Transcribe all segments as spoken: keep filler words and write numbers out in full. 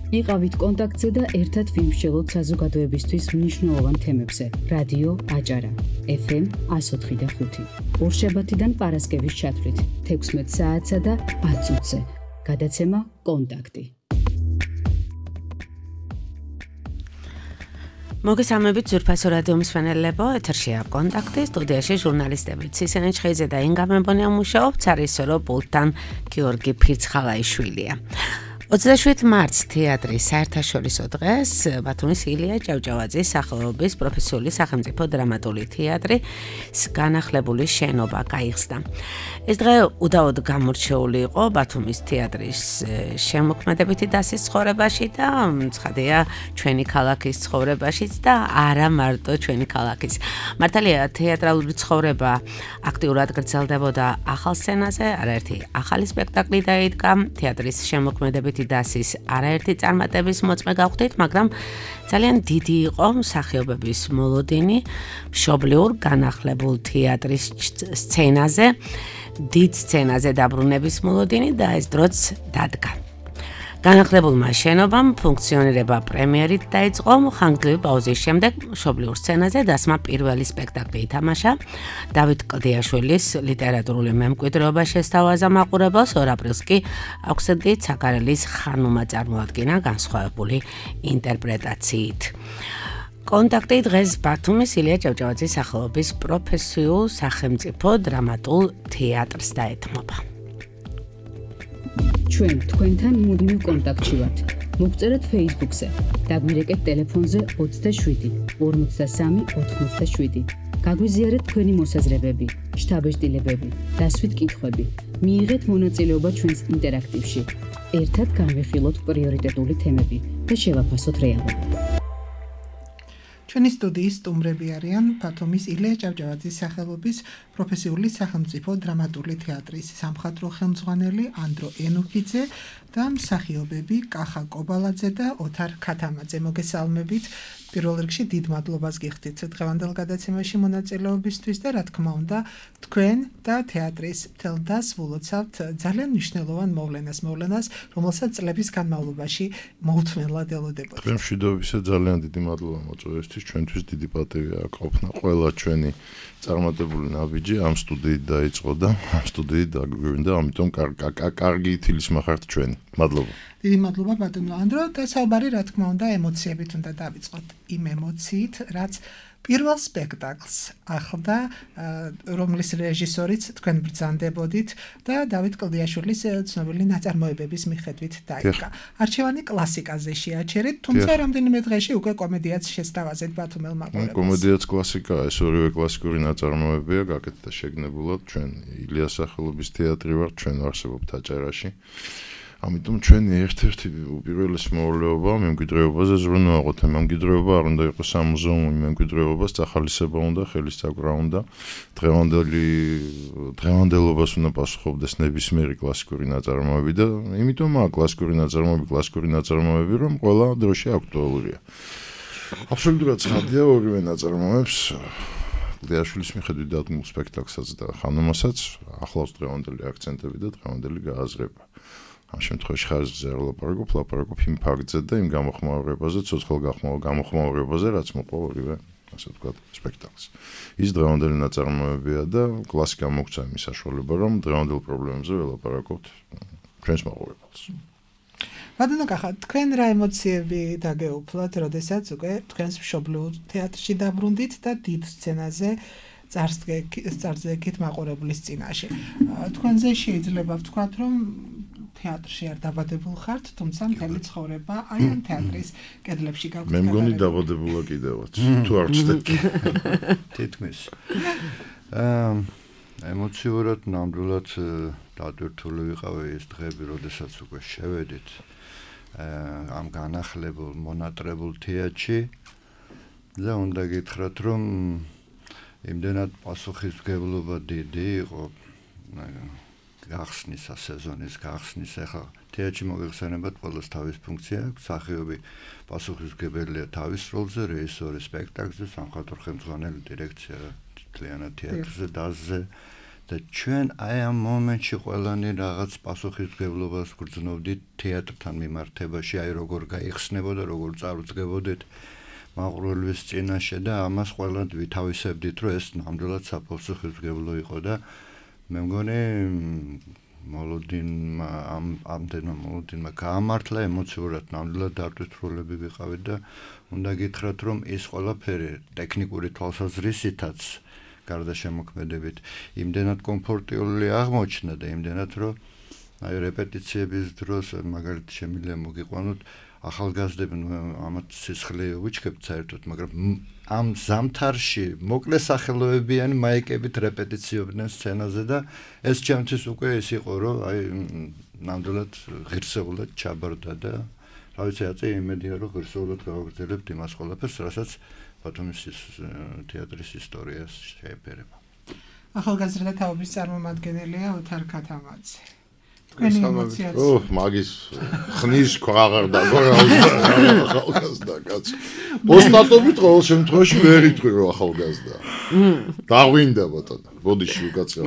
იყავით კონტაქტზე და ერთად ვიმსჯელოთ საზოგადოებისთვის მნიშვნელოვან თემებზე. რადიო აჭარა, ეფ ემ one oh four point five. ორშაბათიდან პარასკევის ჩათვლით თექვსმეტ საათსა და ათ წუთზე. გადაცემა კონტაქტი. მოგესალმებით ძვირფასო რადიო მსმენელებო, ეთერშია კონტაქტი, სტუდიაში ჟურნალისტები ცისენე ჩხეიძე და ინგა მემბონია მუშაობთ, არის სორო პულტთან გიორგი ფირცხალაიშვილია. ოცდაშვიდ მარტს თეატრის საერთაშორისო დღეს ბათუმის ილია ჭავჭავაძის სახელობის პროფესიული სახელმწიფო დრამატული თეატრის განახლებული შენობა გაიხსნა. ეს დღე უდაოდ გამორჩეული იყო ბათუმის თეატრის შემოქმედებითი დასის ცხოვრებაში და ცხადია ჩვენი ქალაქის ცხოვრებაშიც და არა მარტო ჩვენი ქალაქის. მართალია თეატრალური ცხოვრება აქტიურად გრძელდებოდა ახალ სცენაზე, არაერთი ახალი სპექტაკლი დაიდგა, თეატრის შემოქმედებითი დასის არაერთი წარმატების მოწმე გავხდით, მაგრამ ძალიან დიდი იყო მსახიობების მოლოდინი მშობლიურ განახლებულ თეატრის სცენაზე, დიდ სცენაზე დაბრუნების მოლოდინი და ეს დროც დადგა. განახლებულმა შენობამ ფუნქციონირება პრემიერით დაიწყო, ხანგრძლივი პაუზის შემდეგ მშობლიურ სცენაზე დასმა პირველი სპექტაკლი ითამაშა. დავით კლდიაშვილის ლიტერატურული მემკვიდრეობა შესთავაზა მაყურებელს, ორ აპრილს კი აქვსენტი ცაკარელის ხანუმა წარმოადგინა განსხვავებული ინტერპრეტაციით. კონტაქტი დღეს ბათუმის ილია ჭავჭავაძის სახელობის პროფესიულ სახელმწიფო დრამატულ თეატრს დაეთმობა. ჩვენ თქვენთან მუდმივ კონტაქტში ვართ. მოგწერეთ Facebook-ზე, დაგვირეკეთ ტელეფონზე ოცდაშვიდი ორმოცდასამი ოთხმოცდაშვიდი. გაგვიზიარეთ თქვენი მოსაზრებები, შთაბეჭდილებები, დასვით კითხვები. მიიღეთ მონაწილეობა ჩვენს ინტერაქტივში. ერთად განვიხილოთ პრიორიტეტული თემები და შევაფასოთ რეალობა. ჩვენი სტუდიის სტუმრები არიან ბათუმის ილია ჭავჭავაძის სახელობის პროფესიული სახელმწიფო დრამატული თეატრის სამხატვრო ხელმძღვანელი ანდრო ენუქიძე და მსახიობები კახა კობალაძე და ოთარ ქათამაძე. მოგესალმებით. პირველ რიგში დიდ მადლობას გიხდით დღევანდელ გადაცემაში მონაწილეობისთვის და რა თქმა უნდა თქვენ და თეატრის მთელ დასს ვილოცავთ ძალიან მნიშვნელოვან მოვლენას, მოვლენას, რომელსაც წლების განმავლობაში მოუთმენლად ელოდებოდით. თქვენ მშვიდობისა ძალიან დიდი მადლობა მოწვევისთვის, ჩვენთვის დიდი პატივია ყოფნა ყველა ჩვენი წარმატებული ნაბიჯი ამ სტუდიით დაიწყო და ამ სტუდიით დაგვირდა, ამიტომ კარგი ითილის מחართ ჩვენი. მადლობა. დიდი მადლობა ბატონო ანდრო და საუბარი რა თქმა უნდა ემოციებით უნდა დავიწყოთ. იმ ემოციით, რაც პირველ სპექტაკლს ახლდა, რომლის რეჟისორიც თქვენ ბრძანდებოდით და დავით კლდიაშვილის ცნობილი ნაწარმოებების მიხედვით დაიდგა. არჩევანი კლასიკაზე შეაჩერეთ, თუმცა რამდენიმე დღეში უკვე კომედიაც შესთავაზეთ ბათუმელ მაყურებელს. კომედიაც კლასიკაა, ეს ორივე კლასიკური ნაწარმოებია, გაკეთდა შეგნებულად, ჩვენ ილიას სახელობის თეატრი ვართ, ჩვენ ვარსებობთ აჭარაში. ამიტომ ჩვენი ერთ-ერთი უპირველესი მოვალეობა მემკვიდრეობაზე ზრუნავყოთ. მემკვიდრეობა არ უნდა იყოს სამუზეუმო მემკვიდრეობა, სახალისება უნდა, ხელისწაკვრა უნდა. დღევანდელი დღევანდელობას უნდა პასუხობდეს ნებისმიერი კლასიკური ნაწარმოები და იმიტომაა კლასიკური ნაწარმოები, კლასიკური ნაწარმოები, რომ ყველა დროში აქტუალურია. აბსოლუტურად ცხადია ორივე ნაწარმოებს კლდიაშვილის მიხედვით დადგმულ სპექტაკლსაც და ხანუმასაც ახლავს დღევანდელი აქცენტები და დღევანდელი გააზრება. ამ შემთხვევაში ხაზზე არ ვლაპარაკობ, ვლაპარაკობ იმ ფაქტზე და იმ გამოხმაურებაზე, ცოცხალ გამოხმაურებაზე, რაც მოყვა ორივე, ასე ვთქვათ, სპექტაკლს. ის დღევანდელი ნაწარმოებია და კლასიკა მოგცა იმის საშუალება, რომ დღევანდელ პრობლემებზე ველაპარაკობთ ჩვენს მაყურებელს. ბატონო კახა, თქვენ რა ემოციები დაგეუფლათ, როდესაც უკვე თქვენს მშობლიურ თეატრში დაბრუნდით და დიდ სცენაზე წარსდგეთ იქით მაყურებლის წინაშე. თქვენზე შეიძლება ვთქვათ, რომ თეატრში არ დაბადებულ ხართ, თუმცა მთელი ცხოვრება აი ამ თეატრის კედლებში გაგვიყვება. მე მგონი დაბადებულა კიდევაც, თუ არ ჩდეთ. თითქმის. აა ემოციურად ნამდვილად დატვირთული ვიყავი ეს დღეები, როდესაც უკვე შევედით ამ განახლებულ, მონატრებულ თეატრში და უნდა გითხრათ, რომ იმდენად პასუხისმგებლობა დიდი იყო გახსნის სეზონის გახსნის ახლა თეატრში მოგეხსენებათ ყველას თავის ფუნქცია აქვს, მსახიობი პასუხისმგებელია თავის როლზე, რეჟისორი სპექტაკლზე, სამხატვრო ხელმძღვანელი დირექცია მთლიანად თეატრზე, დასზე და ჩვენ აი ამ მომენტში ყველანი რაღაც პასუხისმგებლობას გრძნობდით თეატრთან მიმართებაში, აი როგორ გაიხსნებოდა, როგორ წარუდგებოდეთ მაყურებლის წინაშე და ამას ყველა ვითავისებდით, რომ ეს ნამდვილად საპასუხისმგებლო იყო და მე მგონი მოლოდინმა ამ ამდენმა მოლოდინმა გაამართლა ემოციურად ნამდვილად დარდისროლები ვიყავით და უნდა გითხრათ, რომ ის ყველაფერი ტექნიკური თვალსაზრისითაც გარდა შემოქმედებით იმდენად კომფორტიული აღმოჩნდა და იმდენად რომ აი რეპეტიციების დროს მაგალითად შემიძლია მოგიყვანოთ ახალგაზრდები ამათ სისხლი უჩქებთ საერთოდ, მაგრამ ამ ზამთარში მოკლე სახელოებიანი მაიკებით რეპეტიციობდნენ სცენაზე და ეს ჩემთვის უკვე ის იყო, რომ აი ნამდვილად ღირსეულად ჩაბარდა და რა ვიცი, აწი იმედია, რომ ღირსეულად გავაგრძელებთ იმას ყველაფერს, რასაც ბათუმის თეატრის ისტორიას შეეფერება. ახალგაზრდა თაობის წარმომადგენელია ოთარ ქათამაძე. თქვენი ემოციაც. ოჰ, მაგის ხნის ქვაღარ დაგორავს ახალგაზრდა კაცი. ოსტატობით ყოველ შემთხვევაში ვერ იტყვი რომ ახალგაზრდა. დაღვინდა ბატონო, ბოდიში უკაცრავ.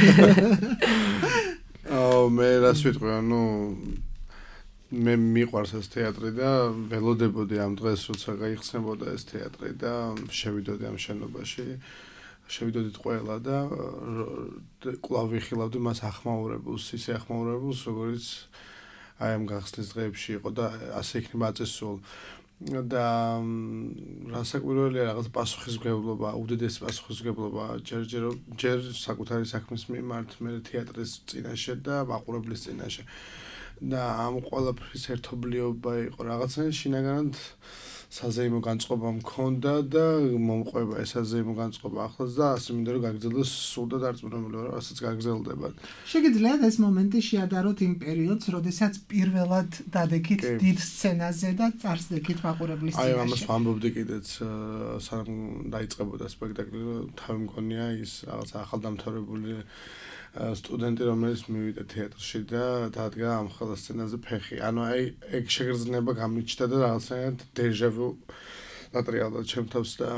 აუ, მე რას ვიტყვი, ანუ მე მიყვარს ეს თეატრი და ველოდებოდი ამ დღეს, როცა გაიხსნებოდა ეს თეატრი და შევიდოდი ამ შენობაში. შევიდოდით ყველა და კვლავ ვიხილავდი მას ახმაურებულს, ისე ახმაურებულს, როგორც აი ამ გახსნის დღეებში იყო და ასე იქნება აწესულ. და რასაკვირველია რაღაც პასუხისმგებლობა, უდიდესი პასუხისმგებლობა ჯერ ჯერ ჯერ საკუთარი საქმის მიმართ, მე თეატრის წინაშე და მაყურებლის წინაშე. და ამ ყველაფრის ერთობლიობა იყო რაღაცნაირად შინაგანად საზეიმო განწყობა მქონდა და მომყვება ეს საზეიმო განწყობა ახლაც და ასე მინდა რომ გაგრძელდეს სულ და დარწმუნებული ვარ, რასაც გაგრძელდება. შეგიძლიათ ეს მომენტი შეადაროთ იმ პერიოდს, როდესაც პირველად დადექით დიდ სცენაზე და წარსდექით მაყურებლის წინაშე. აი, ამას ვამბობდი კიდეც, სანამ დაიწყებოდა სპექტაკლი, რომ თავი მგონია ის რაღაც ახალდამთავრებული სტუდენტი, რომელიც მივიდა თეატრში და დადგა ამ ხელა სცენაზე ფეხი. ანუ აი, ეგ შეგრძნება გამიჩნდა და რაღაცნაირად დეჟავუ დატრიალდა ჩემ თავს და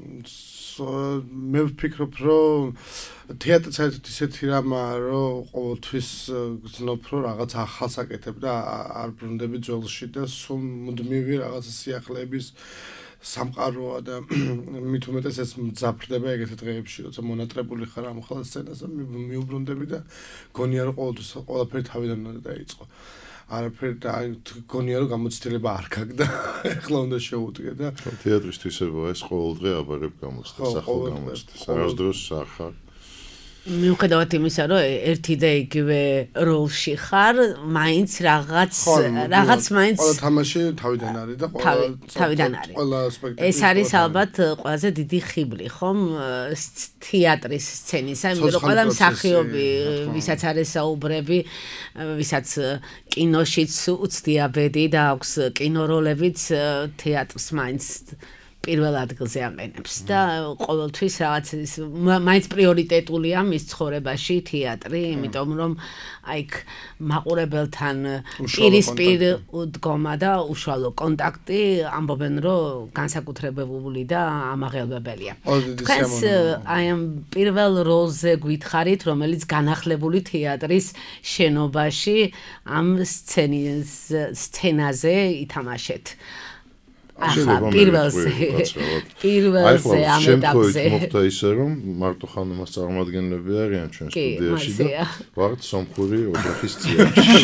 მე ვფიქრობ, რომ თეატრი საერთოდ ისეთი რამაა, რომ ყოველთვის გრძნობ, რომ რაღაც ახალს აკეთებ და არ ბრუნდები ძველში და სულ მუდმივი რაღაც სიახლეების სამყაროა და მით უმეტეს ეს მძაფრდება ეგეთ დღეებში, როცა მონატრებული ხარ ამ ხალხ სცენაზე, მიუბრუნდები და გონია რომ ყოველთვის ყველაფერი თავიდან უნდა დაიწყო. არაფერი და გონია რომ გამოცდილება არ გაგდა, ეხლა უნდა შევუდგე და თეატრისთვის ეს ყოველ დღე აბარებ გამოცდას, ახალ გამოცდას, არასდროს ახალ. მიუხედავად იმისა, რომ ერთი და იგივე როლში ხარ, მაინც რაღაც რაღაც მაინც ყველა თამაში თავიდან არის და ყველა თავიდან არის. ეს არის ალბათ ყველაზე დიდი ხიბლი, ხომ? თეატრის სცენისა, იმიტომ რომ ყველა მსახიობი, ვისაც არის საუბრები, ვისაც კინოშიც უცდია ბედი და აქვს კინოროლებიც, თეატრს მაინც პირველ ადგილზე აყენებს და ყოველთვის რაღაც მაინც პრიორიტეტულია მის ცხოვრებაში თეატრი, იმიტომ რომ აი მაყურებელთან პირისპირ უდგომა და უშუალო კონტაქტი ამბობენ, რომ განსაკუთრებული და ამაღელვებელია. თქვენს აი ამ პირველ როლზე გითხარით, რომელიც განახლებული თეატრის შენობაში ამ სცენაზე ითამაშეთ. ახლა პირველზე პირველზე ამ ეტაპზე მოხდა ისე რომ მარტო ხანუმას წარმომადგენლები არიან ჩვენ სტუდიაში და ვართ სომხური ოჯახის წიაღში.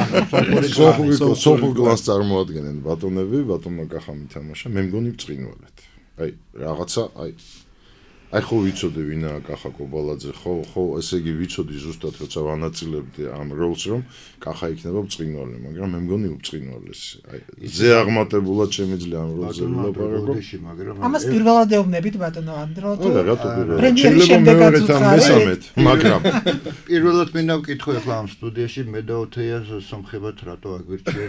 სომხურ კლასს წარმოადგენენ ბატონები, ბატონმა კახა მითამაშა, მე მგონი ვწყინვალეთ. აი რაღაცა აი აი ხო ვიცოდი ვინაა კახა კობალაძე, ხო ხო ესე იგი ვიცოდი ზუსტად როცა ვანაწილებდი ამ როლს რომ კახა იქნება ბრწყინვალე, მაგრამ მე მგონი უბრწყინვალეს. აი ზე აღმატებულად შემიძლია ამ როლზე ვილაპარაკო. ამას პირველად ეუბნებით ბატონო ანდრო თუ არა რატო პირველად? შეიძლება მეორეთან მესამედ, მაგრამ პირველად მინდა ვკითხო ახლა ამ სტუდიაში მე და ოთეას სომხებად რატო აგვირჩიეთ?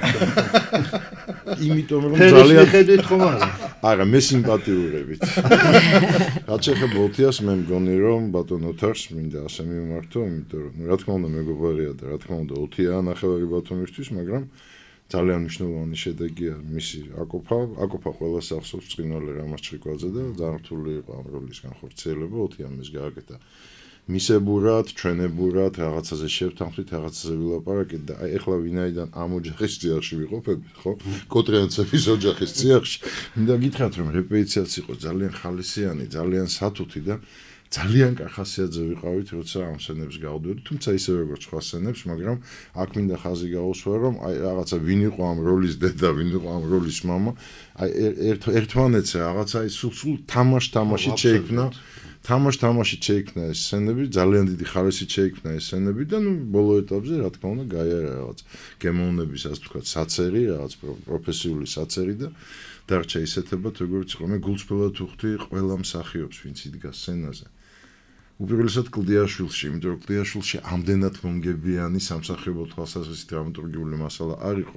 იმიტომ რომ ძალიან ხედით ხომ არა? არა, მე სიმპათიურებით. რაც ეხება ოთიას მე მგონი რომ ბატონ ოთარს მინდა ასე მიმართო, იმიტომ რომ რა თქმა უნდა მეგობარია და რა თქმა უნდა ოთია ნახევარი ბათუმისთვის, მაგრამ ძალიან მნიშვნელოვანი შედეგია მისი აკოფა, აკოფა ყველას ახსოვს ბრწყინვალე რამაზ ჩრიკვაძე და ძალიან რთული იყო ამ როლის განხორციელება, ოთიამ ეს გააკეთა მისებურად, ჩვენებურად რაღაცაზე შევთანხმდით, რაღაცაზე ვილაპარაკეთ და აი ეხლა ვინაიდან ამ ოჯახის წიაღში ვიყოფებით, ხო? კოტრიანცების ოჯახის წიაღში. მინდა გითხრათ, რომ რეპეტიციაც იყო ძალიან ხალისიანი, ძალიან სათუთი და ძალიან კახასიათზე ვიყავით, როცა ამ სცენებს გავდივდით, თუმცა ისევე როგორც სხვა სცენებს, მაგრამ აქ მინდა ხაზი გაუსვა, რომ აი რაღაცა ვინ იყო ამ როლის დედა, ვინ იყო ამ როლის მამა, აი ერთ ერთმანეთს რაღაცა ის სულ თამაშ-თამაში შეიქმნა. თამაშ-თამაში შეიქმნა ეს სცენები, ძალიან დიდი ხარისით შეიქმნა ეს სცენები და ნუ ბოლო ეტაპზე რა თქმა უნდა გაიარა რაღაც გემოვნების, ასე ვთქვათ, საწერი, რაღაც პროფესიული საწერი და დარჩა ისეთებად, როგორც იყო. მე გულწრფელად ვხვდი ყველა მსახიობს, ვინც იდგა სცენაზე. უპირველესად კლდიაშვილში, იმიტომ რომ კლდიაშვილში ამდენად მომგებიანი სამსახიობო თვალსაზრისით დრამატურგიული მასალა არ იყო.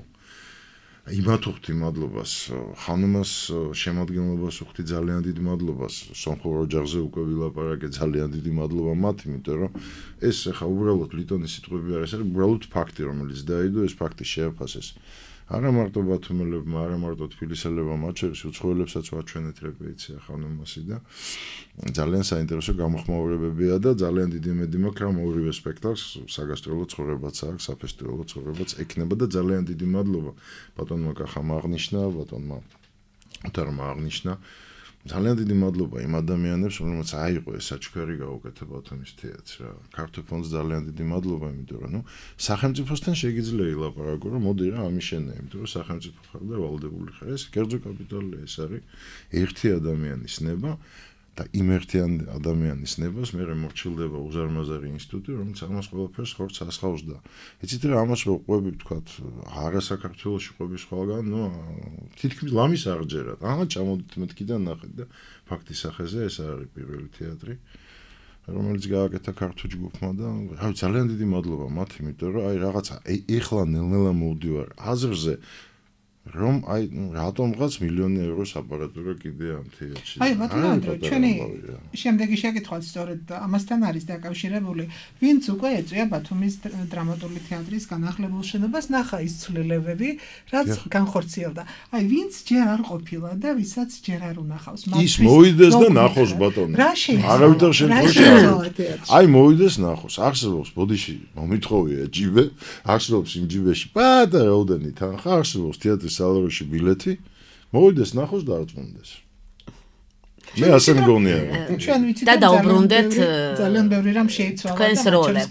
იმათ ვხვდი მადლობას, ხანუმას შემადგენლობას ვხვდი ძალიან დიდ მადლობას, სომხურ ოჯახზე უკვე ვილაპარაკე, ძალიან დიდი მადლობა მათ, იმიტომ რომ ეს ახლა უბრალოდ ლიტონის სიტყვები არ არის, არის უბრალოდ ფაქტი, რომელიც დაიდო, ეს ფაქტი შეაფასეს. არა მარტო ბათუმელებმა, არა მარტო თბილისელებმა, მათ შორის უცხოელებსაც ვაჩვენეთ რეპეტიცია ხანუმასი და ძალიან საინტერესო გამოხმაურებებია და ძალიან დიდი იმედი მაქვს, რომ ორივე სპექტაკლს საგასტროლო ცხოვრებაც აქვს, საფესტივალო ცხოვრებაც ექნება და ძალიან დიდი მადლობა ბატონმა კახამ აღნიშნა, ბატონმა უთარმა აღნიშნა. ძალიან დიდი მადლობა იმ ადამიანებს, რომლებიც აიღო ეს საჩუქარი გაუკეთა ბათუმის თეატრს რა. ქართულ ფონდს ძალიან დიდი მადლობა, იმიტომ რომ ნუ სახელმწიფოსთან შეგიძლია ილაპარაკო, რომ მოდი რა ამიშენე, იმიტომ რომ სახელმწიფო ხარ და ვალდებული ხარ. ეს კერძო კაპიტალია, ეს არის ერთი ადამიანის ნება და იმ ერთი ადამიანის ნებას მე მორჩილდება უზარმაზარი ინსტიტუტი, რომელიც ამას ყველაფერს ხორცს ასხავს და იცით რა ამას რო ყვები ვთქვათ, არა საქართველოში ყვები სხვაგან, ნუ თითქმის ლამის აღჯერათ. აა ჩამოდით მეთქიდან ნახეთ და ფაქტის სახეზე ეს არის პირველი თეატრი, რომელიც გააკეთა ქართულ ჯგუფმა და რა ძალიან დიდი მადლობა მათ, იმიტომ რომ აი რაღაცა ეხლა ნელ-ნელა მოვდივარ აზრზე რომ აი რატომღაც მილიონი ევროს აპარატურა კიდე ამ თეატრში. აი ბატონო ანდრო, ჩვენი შემდეგი შეკითხვაც სწორედ ამასთან არის დაკავშირებული, ვინც უკვე ეწვია ბათუმის დრამატული თეატრის განახლებულ შენობას, ნახა ის ცვლილებები, რაც განხორციელდა. აი ვინც ჯერ არ ყოფილა და ვისაც ჯერ არ უნახავს. ის მოვიდეს და ნახოს ბატონო. არავითარ შემთხვევაში. აი მოვიდეს ნახოს. არსებობს ბოდიში მომითხოვია ჯიბე, არსებობს იმ ჯიბეში პატარა რაოდენი თანხა, არსებობს თეატრის სალაროში ბილეთი, მოვიდეს ნახოს და არწმუნდეს. მე ასე მგონია. ჩვენ ვიცით და დაუბრუნდეთ ძალიან ბევრი რამ შეიცვალა და კონსროლებს.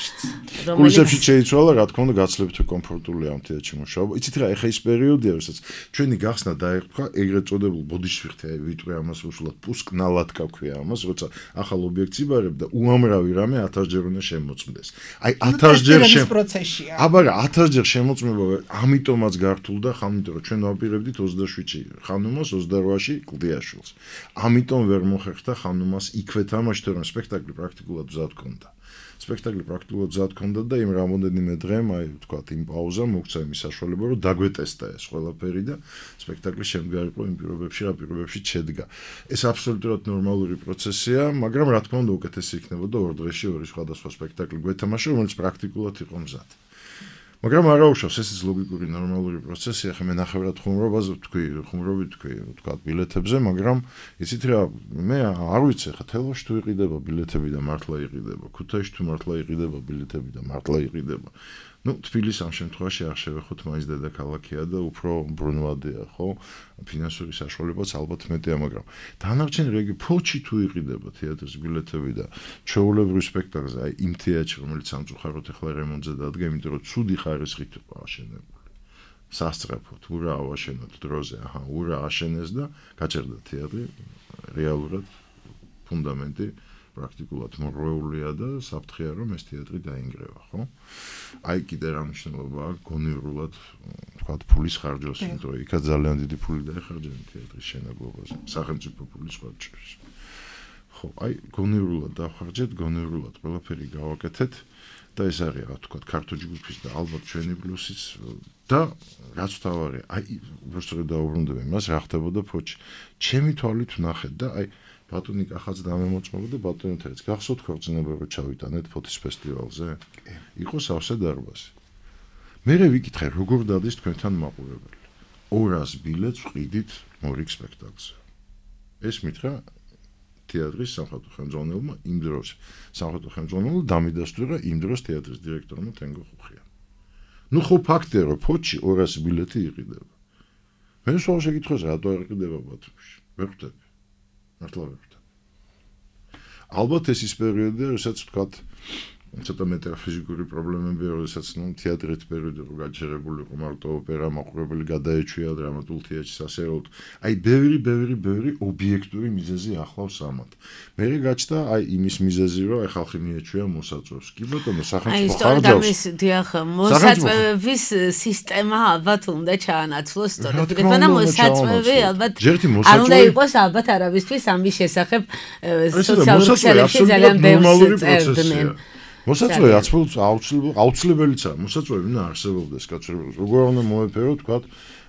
კულისებში შეიცვალა, რა თქმა უნდა, გაცლებთ კომფორტული ამ თეატრში მუშაობა. იცით რა, ეხა ის პერიოდია, როდესაც ჩვენი გახსნა დაერქვა ეგრეთ წოდებულ ბოდიშვიხთი, აი ვიტყვი ამას უშუალოდ პუსკნალატკა ქვია ამას, როცა ახალ ობიექტს იბარებ და უამრავი რამე ათასჯერ უნდა შემოწმდეს. აი ათასჯერ შენ პროცესია. აბა რა ათასჯერ შემოწმება, ამიტომაც გართულდა, ხანმიტომ რომ ჩვენ ვაპირებდით ოცდაშვიდში ხანუმას, ოცდაოთხში კლდიაშვილს. ამიტომ ვერ მოხერხდა ხანუმას იქვე თამაში, რომ სპექტაკლი პრაქტიკულად მზად ჰქონდა. სპექტაკლი პრაქტიკულად მზად ჰქონდა და იმ რამოდენიმე დღემ, აი ვთქვათ, იმ პაუზამ მოგცა იმის საშუალება, რომ დაგვეტესტა ეს ყველაფერი და სპექტაკლი შემდგარიყო იმ პირობებში, რა პირობებში შედგა. ეს აბსოლუტურად ნორმალური პროცესია, მაგრამ რა თქმა უნდა, უკეთესი იქნებოდა ორ დღეში ორი სხვადასხვა სპექტაკლი გვეთამაშა, რომელიც პრაქტიკულად იყო მზად. მაგრამ არა უშავს, ეს ის ლოგიკური ნორმალური პროცესია, ხე მე ნახევრად ხუმრობაზე ვთქვი, ხუმრობით ვთქვი, ვთქვათ ბილეთებზე, მაგრამ იცით რა, მე არ ვიცი, ხა თელოში თუ იყიდება ბილეთები და მართლა იყიდება, ქუთაისში თუ მართლა იყიდება ბილეთები და მართლა იყიდება. ნუ თბილისი ამ შემთხვევაში არ შევეხოთ, მაინც დედაქალაქია და უფრო ბრუნვადია, ხო? ფინანსური საშუალებაც ალბათ მეტია, მაგრამ დანარჩენი რიგი ფოჩი თუ იყიდება თეატრის ბილეთები და ჩვეულებრივ სპექტაკლზე, აი იმ თეატრში, რომელიც სამწუხაროდ ახლა რემონტზე დადგა, იმიტომ რომ ცუდი ხარისხით იყო აშენებული. სასწრაფოდ, ურა ავაშენოთ დროზე, აჰა, ურა აშენეს და გაჭერდა თეატრი, რეალურად ფუნდამენტი პრაქტიკულად მორღვეულია და საფრთხეა რომ ეს თეატრი დაინგრევა, ხო? აი კიდე რა მნიშვნელობა აქვს გონივრულად, თქვათ, ფულის ხარჯვას, იმიტომ რომ იქაც ძალიან დიდი ფული დაეხარჯნენ თეატრის შენებლობაზე, სახელმწიფო ფულის ხარჯვას. ხო, აი გონივრულად დავხარჯეთ, გონივრულად ყველაფერი გავაკეთეთ და ეს არის რა თქვათ, ქართული ჯგუფის და ალბათ ჩვენი პლუსიც და რაც თავარია, აი უბრალოდ დაუბრუნდები მას, რა ხდებოდა ფოჩი. ჩემი თვალით ვნახეთ და აი ბატონი კახაც დამემოწმებოდა ბატონი თერც გახსოვთ ქორწინება რო ჩავიტანეთ ფოთის ფესტივალზე? იყო სავსე დარბაზი. მე ვიკითხე როგორ დადის თქვენთან მაყურებელი. ორას ბილეთს ვყიდით მორიგ სპექტაკლზე. ეს მითხრა თეატრის სამხატვრო ხელმძღვანელმა იმ დროს სამხატვრო ხელმძღვანელმა დამიდასტურა იმ დროს თეატრის დირექტორმა თენგო ხუხია. ნუ ხო ფაქტია რომ ფოჩი ორასი ბილეთი იყიდება. მე სულ შეკითხოს რატო არ იყიდება ბათუმში? ვერ ხვდები. მართლა ვერ ხვდები. ალბათ ეს ის პერიოდია, როდესაც ვთქვათ ცოტა მეტაფიზიკური პრობლემები, როდესაც ნუ თეატრით პერიოდი რო გაჩერებული იყო მარტო ოპერა მაყურებელი გადაეჩვია დრამატულ თეატრში სასეროდ. აი ბევრი ბევრი ბევრი ობიექტური მიზეზი ახლავს ამათ. მე გაჩნდა აი იმის მიზეზი რომ აი ხალხი მიეჩვია მოსაწვევს. კი ბატონო, სახელმწიფო ხარჯავს. აი სწორედ დიახ, მოსაწვევების სისტემა ალბათ უნდა ჩაანაცვლოს სწორედ. მაგრამ მოსაწვევი ალბათ არ უნდა იყოს ალბათ არავისთვის ამის შესახებ სოციალურ ქსელებში ძალიან ბევრს წერდნენ. მოსაწვევი აუცილებელიცაა, მოსაწვევი უნდა არსებობდეს კაცობრიობის. როგორ უნდა მოეფერო, თქვათ,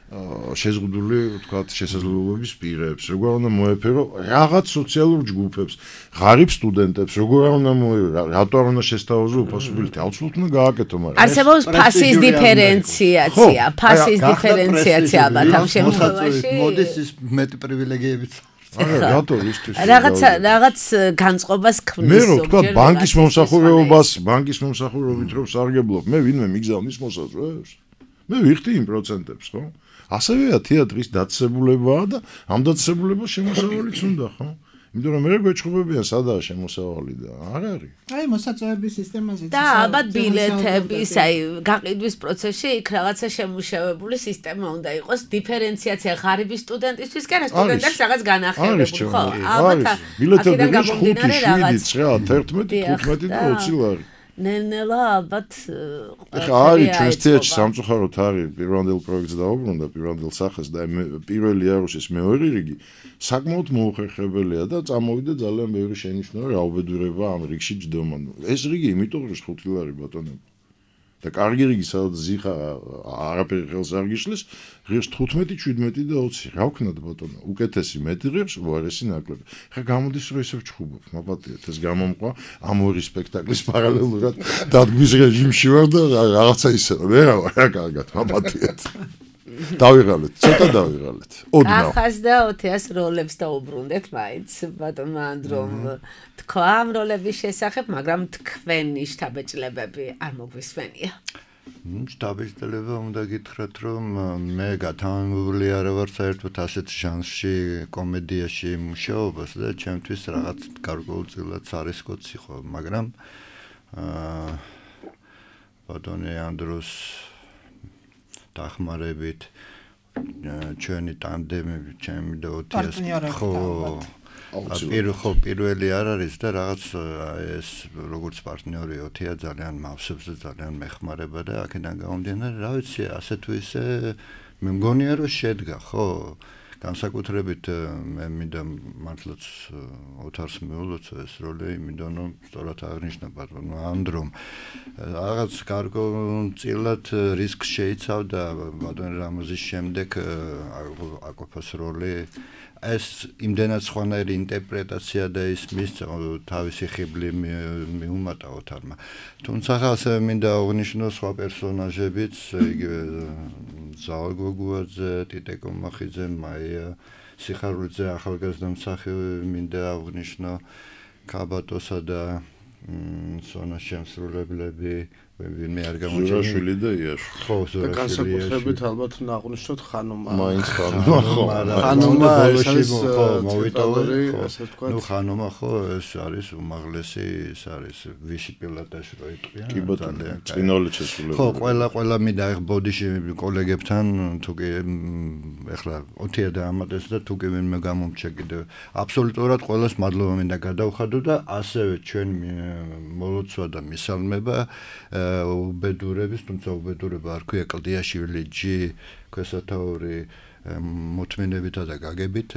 შეზღუდული, თქვათ, შესაძლებლობების პირებს, როგორ უნდა მოეფერო რაღაც სოციალურ ჯგუფებს, ღარიბ სტუდენტებს, როგორ უნდა მოეფერო, რატო არ უნდა შესთავაზო უფასო ბილეთი, აუცილებლად უნდა გააკეთო, მაგრამ არსებობს ფასის დიფერენციაცია, ფასის დიფერენციაცია ალბათ ამ შემთხვევაში. მოდის ის მეტი პრივილეგიებით. არა, რატო ისთვის? რაღაც რაღაც განწყობას ქმნის. მე რო თქვა ბანკის მომსახურებას, ბანკის მომსახურებით რო სარგებლობ, მე ვინმე მიგზავნის მოსაწვევს? მე ვიხდი იმ პროცენტებს, ხო? ასევეა თეატრის დაწესებულებაა და ამ დაწესებულებას შემოსავალიც უნდა, ხო? იმიტომ რომ მე გვეჭხობებიან სადაა შემოსავალი და არ არის. აი მოსაწვევების სისტემაზე და ალბათ ბილეთების, აი გაყიდვის პროცესში იქ რაღაცა შემუშავებული სისტემა უნდა იყოს, დიფერენციაცია ღარიბი სტუდენტისთვის კი არა სტუდენტებს რაღაც განახლებულ, ხო? ალბათ ბილეთები ხუთი, შვიდი, ცხრა, თერთმეტი, თხუთმეტი და ოცი ლარი. ნელ-ნელა ალბათ ეხლა არის ჩვენს თეატრში სამწუხაროდ არის პირვანდელ პროექტს დაუბრუნდა პირვანდელ სახეს და პირველი იარუსის მეორე რიგი საკმაოდ მოუხერხებელია და წამოვიდა ძალიან ბევრი შენიშვნა რაუბედურება ამ რიგში ჯდომა. ეს რიგი იმიტომ რომ ხუთი ლარი ბატონო და კარგი რიგი სადაც ზიხა არაფერი ხელს არ გიშლის ღირს თხუთმეტი, შვიდმეტი და ოცი. რა ვქნათ ბატონო? უკეთესი მეტი ღირს, უარესი ნაკლები. ხა გამოდის რომ ესე ვჩხუბობ, მაპატიეთ ეს გამომყვა ამ ორი სპექტაკლის პარალელურად დადგმის რეჟიმში ვარ და რაღაცა ისე ვერა ვარ რა კარგად, მაპატიეთ. დავიღალეთ, ცოტა დავიღალეთ. ოდნავ. ახას და ოთიას როლებს დაუბრუნდეთ მაინც ბატონო ანდრომ თქვა ამ როლების შესახებ, მაგრამ თქვენი შთაბეჭდილებები არ მოგვისმენია. შთაბეჭდილება უნდა გითხრათ, რომ მე გათამამებული არ ვარ საერთოდ ასეთ ჟანრში, კომედიაში მუშაობას და ჩემთვის რაღაც გარკვეულწილად სარისკოც იყო, მაგრამ აა ბატონი ანდროს დახმარებით ჩვენი ტანდემები, ჩემი და ოთიას ხო პირველ ხო პირველი არ არის და რაღაც ეს როგორც პარტნიორი ოთია ძალიან მავსებს და ძალიან მეხმარება და აქედან გამომდინარე, რა ვიცი, ასე თუ ისე მე მგონია რომ შედგა, ხო? განსაკუთრებით მე მინდა მართლაც ოთარს მეულოცო ეს როლი, იმიტომ რომ სწორად აღნიშნა ბატონო ანდრომ რაღაც გარკვეულწილად რისკს შეიცავდა ბატონ რამოზის შემდეგ აკოფას როლი ეს იმდენად სხვანაირი ინტერპრეტაცია და ის მის თავისი ხიბლი მიუმატა ოთარმა. თუმცა ასევე მინდა აღნიშნო სხვა პერსონაჟებიც, იგივე ზაალ გოგუაძე, ტიტე კომახიძე, მაია სიხარულიძე, ახალგაზრდა მსახიობი მინდა აღნიშნო, კაბატოსა და სონას შემსრულებლები, ვინმე არ გამოჩნდა. ზურაშვილი და იაშვილი. ხო, ზურაშვილი. განსაკუთრებით ალბათ უნდა აღვნიშნოთ ხანომა. მაინც ხანომა, ხო. ხანომა ეს არის ხო, მოვიტოვე, ასე ვთქვათ. ნუ ხანომა ხო, ეს არის უმაღლესი, ეს არის ვიში პილატაში რო იტყვიან. კი ბატონო, წინოლი შესრულებული. ხო, ყველა ყველა მინდა ახ ბოდიში კოლეგებთან თუ კი ეხლა ოთია და ამატეს და თუ კი ვინმე გამომჩა კიდევ. აბსოლუტურად ყველას მადლობა მინდა გადავხადო და ასევე ჩვენ მოლოცვა და მისალმება უბედურების, თუმცა უბედურება არ ქვია კლდიაშვილი ჯი ქვესათაური მოთმინებითა და გაგებით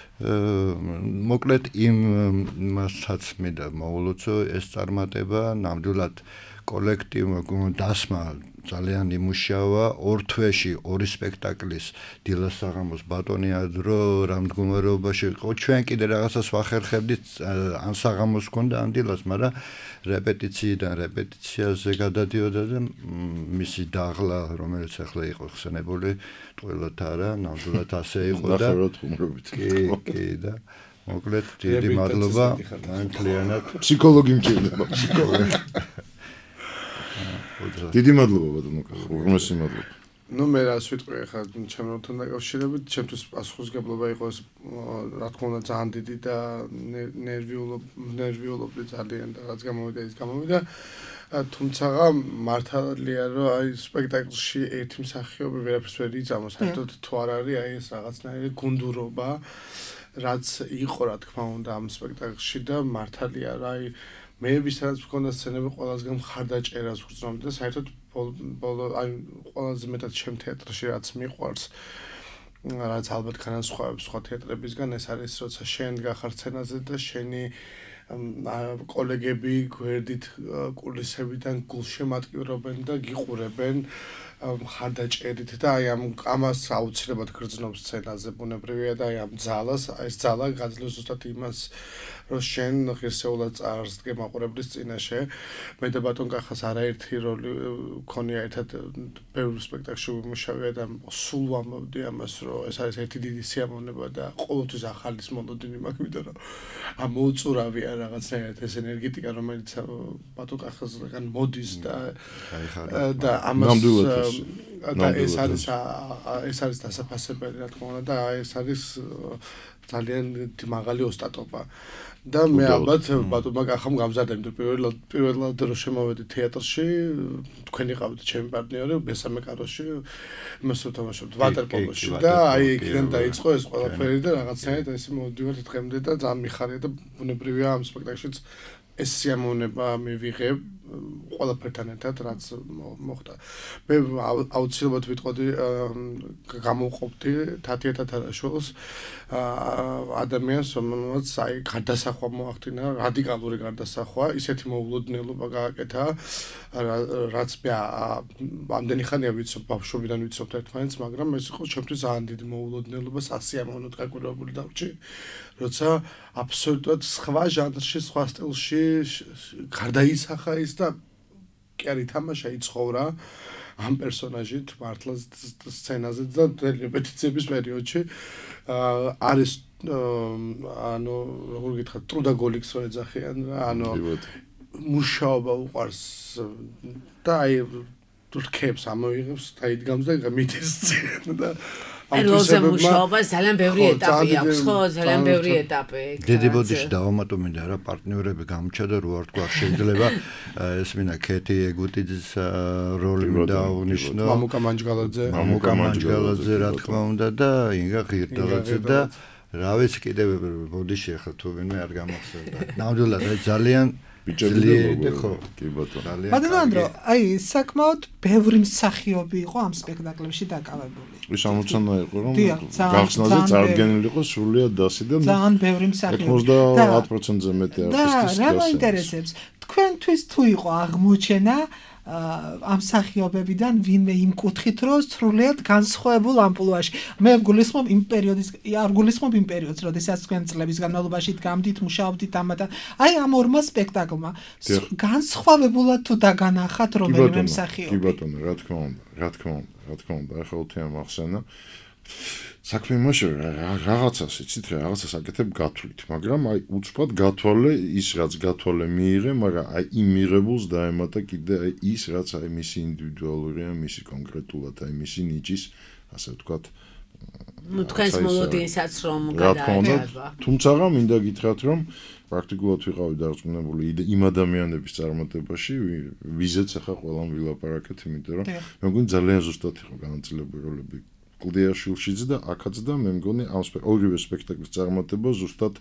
მოკლედ იმასაც მინდა მოულოცო ეს წარმატება ნამდვილად კოლექტივმა დასმა ძალიან იმუშავა ორ თვეში ორი სპექტაკლის დილას საღამოს ბატონი ანდრო რა მდგომარეობაში იყო ჩვენ კიდე რაღაცას ვახერხებდით ან საღამოს გქონდა ან დილას მაგრამ რეპეტიციიდან რეპეტიციაზე გადადიოდა და მისი დაღლა რომელიც ახლა იყო ხსენებული ტყუილად არა ნამდვილად ასე იყო და ნახევრად ხუმრობით კი კი და მოკლედ დიდი მადლობა მთლიანად ფსიქოლოგი მჭირდება ფსიქოლოგი დიდი მადლობა ბატონო უღრმესი მადლობა ну მე რას ვიტყვი ახლა ჩემთან დაკავშირებით ჩემთვის პასუხისგებლობა იყო ეს რა თქმა უნდა ძალიან დიდი და ნერვიულობ ნერვიულობდი ძალიან და რაც გამოვიდა ის გამოვიდა თუმცა მართალია რომ აი სპექტაკლში ერთი მსახიობი ვერაფერს ვერ იწამოს საერთოდ თუ არ არის აი ეს რაღაცნაირი გუნდურობა რაც იყო რა თქმა უნდა ამ სპექტაკლში და მართალია რა აი მე ვისაც მქონდა სცენები ყველასგან მხარდაჭერას ვგრძნობდი და საერთოდ ბოლო აი ყველაზე მეტად ჩემ თეატრში რაც მიყვარს რაც ალბათ განასხვავებს სხვა თეატრებისგან ეს არის როცა შენ გახარ სცენაზე და შენი კოლეგები გვერდით კულისებიდან გულშემატკივრობენ და გიყურებენ მხარდაჭერით და აი ამ ამას აუცილებლად გრძნობს სცენაზე ბუნებრივია და აი ამ ძალას ეს ძალა გაძლევს ზუსტად იმას რომ შენ ღირსეულად წარსდგე მაყურებლის წინაშე მე და ბატონ კახას არაერთი როლი ქონია ერთად ბევრ სპექტაკლში ვიმუშავია და სულ ვამბობდი ამას რომ ეს არის ერთი დიდი სიამოვნება და ყოველთვის ახალის მოლოდინი მაქვს ვიდრე რომ ამ მოუწურავია რაღაცნაირად ეს ენერგეტიკა რომელიც ბატონ კახასგან მოდის და და ამას და ეს არის ეს არის დასაფასებელი რა თქმა უნდა და ეს არის ძალიან მაღალი ოსტატობა და მე ალბათ ბატონმა კახამ გამზადებ პირველად პირველად რომ შემოვედი თეატრში თქვენი ყავით ჩემი პარტნიორი მესამე კაროში იმას ვთამაშობთ ვატერპოლოში და აი იქიდან დაიწყო ეს ყველაფერი და რაღაცნაირად ეს მოვდივართ დღემდე და ძალიან მიხარია და ბუნებრივია ამ სპექტაკლშიც ეს სიამოვნება მივიღებ ყველაფერთან ერთად რაც მოხდა. მე აუცილებლად ვიტყოდი გამოვყოფდი თათია თათარაშვილს ადამიანს რომელსაც აი გარდასახვა მოახდინა რადიკალური გარდასახვა ისეთი მოულოდნელობა გააკეთა რაც მე ამდენი ხანია ვიცნობ ბავშვობიდან ვიცნობ ერთმანეთს მაგრამ ეს იყო ჩემთვის ძალიან დიდი მოულოდნელობა სასიამოვნოდ გაკვირვებული დავრჩი როცა აბსოლუტურად სხვა ჟანრში სხვა სტილში გარდაისახა ის და კი არ ითამაშა იცხოვრა ამ პერსონაჟით მართლა სცენაზე და რეპეტიციების პერიოდში არის ანუ როგორ გითხრათ ტრუდაგოლიქს რო ეძახიან ანუ მუშაობა უყარს და აი რქებს ამოიღებს დაიდგამს და მიდის და როზე მუშაობა ძალიან ბევრი ეტაპი აქვს ხო ძალიან ბევრი ეტაპი დიდი ბოდიში დავამატომინდა რა პარტნიორები გამოჩა და რო არ თქვა შეიძლება ეს მინა ქეთი ეგუტიძის როლი დაუნიშნო მამუკა მანჯგალაძე მამუკა მანჯგალაძე რა თქმა უნდა და ინგა ღირდალაძე და რა ვიცი კიდევ ბოდიში ახლა თუ ვინმე არ გამახსენდა ნამდვილად ძალიან ბიჭები ხო კი ბატონო ბატონო ანდრო აი საკმაოდ ბევრი მსახიობი იყო ამ სპექტაკლებში დაკავებული ის ამოცანა იყო რომ გახსნაზე წარდგენილი იყო სრულიად დასი და ძალიან ბევრი მსახიობი ოცდაათ პროცენტზე მეტი არტისტის და რა მაინტერესებს თქვენთვის თუ იყო აღმოჩენა ამ მსახიობებიდან ვინმე იმ კუთხით რომ სრულიად განსხვავებულ ამპლუაში მე ვგულისხმობ იმ პერიოდის არ ვგულისხმობ იმ პერიოდს როდესაც თქვენ წლების განმავლობაში დგამდით მუშაობდით ამათან აი ამ ორმა სპექტაკლმა განსხვავებულად თუ დაგანახათ რომელიმე მსახიობი კი ბატონო რა თქმა უნდა რა თქმა უნდა რა თქმა უნდა ახლა უთია მახსენა საქმე იმაში რაღაცას იცით რა რაღაცას აკეთებ გათვლით მაგრამ აი უცბად გათვალე ის რაც გათვალე მიიღე მაგრამ აი იმ მიღებულს დაემატა კიდე აი ის რაც აი მისი ინდივიდუალურია მისი კონკრეტულად აი მისი ნიჭის ასე ვთქვათ ну თქვენს მოლოდინსაც რომ გადააჭარბა თუმცა მინდა გითხრათ რომ პრაქტიკულად ვიყავი დარწმუნებული იმ ადამიანების წარმატებაში ვიზეც ახლა ყველამ ვილაპარაკეთ იმიტომ რომ მე მგონი ძალიან ზუსტად იყო განაწილებული როლები კლდიაშვილშიც და აქაც და მე მგონი ამ ორივე სპექტაკლის წარმატება ზუსტად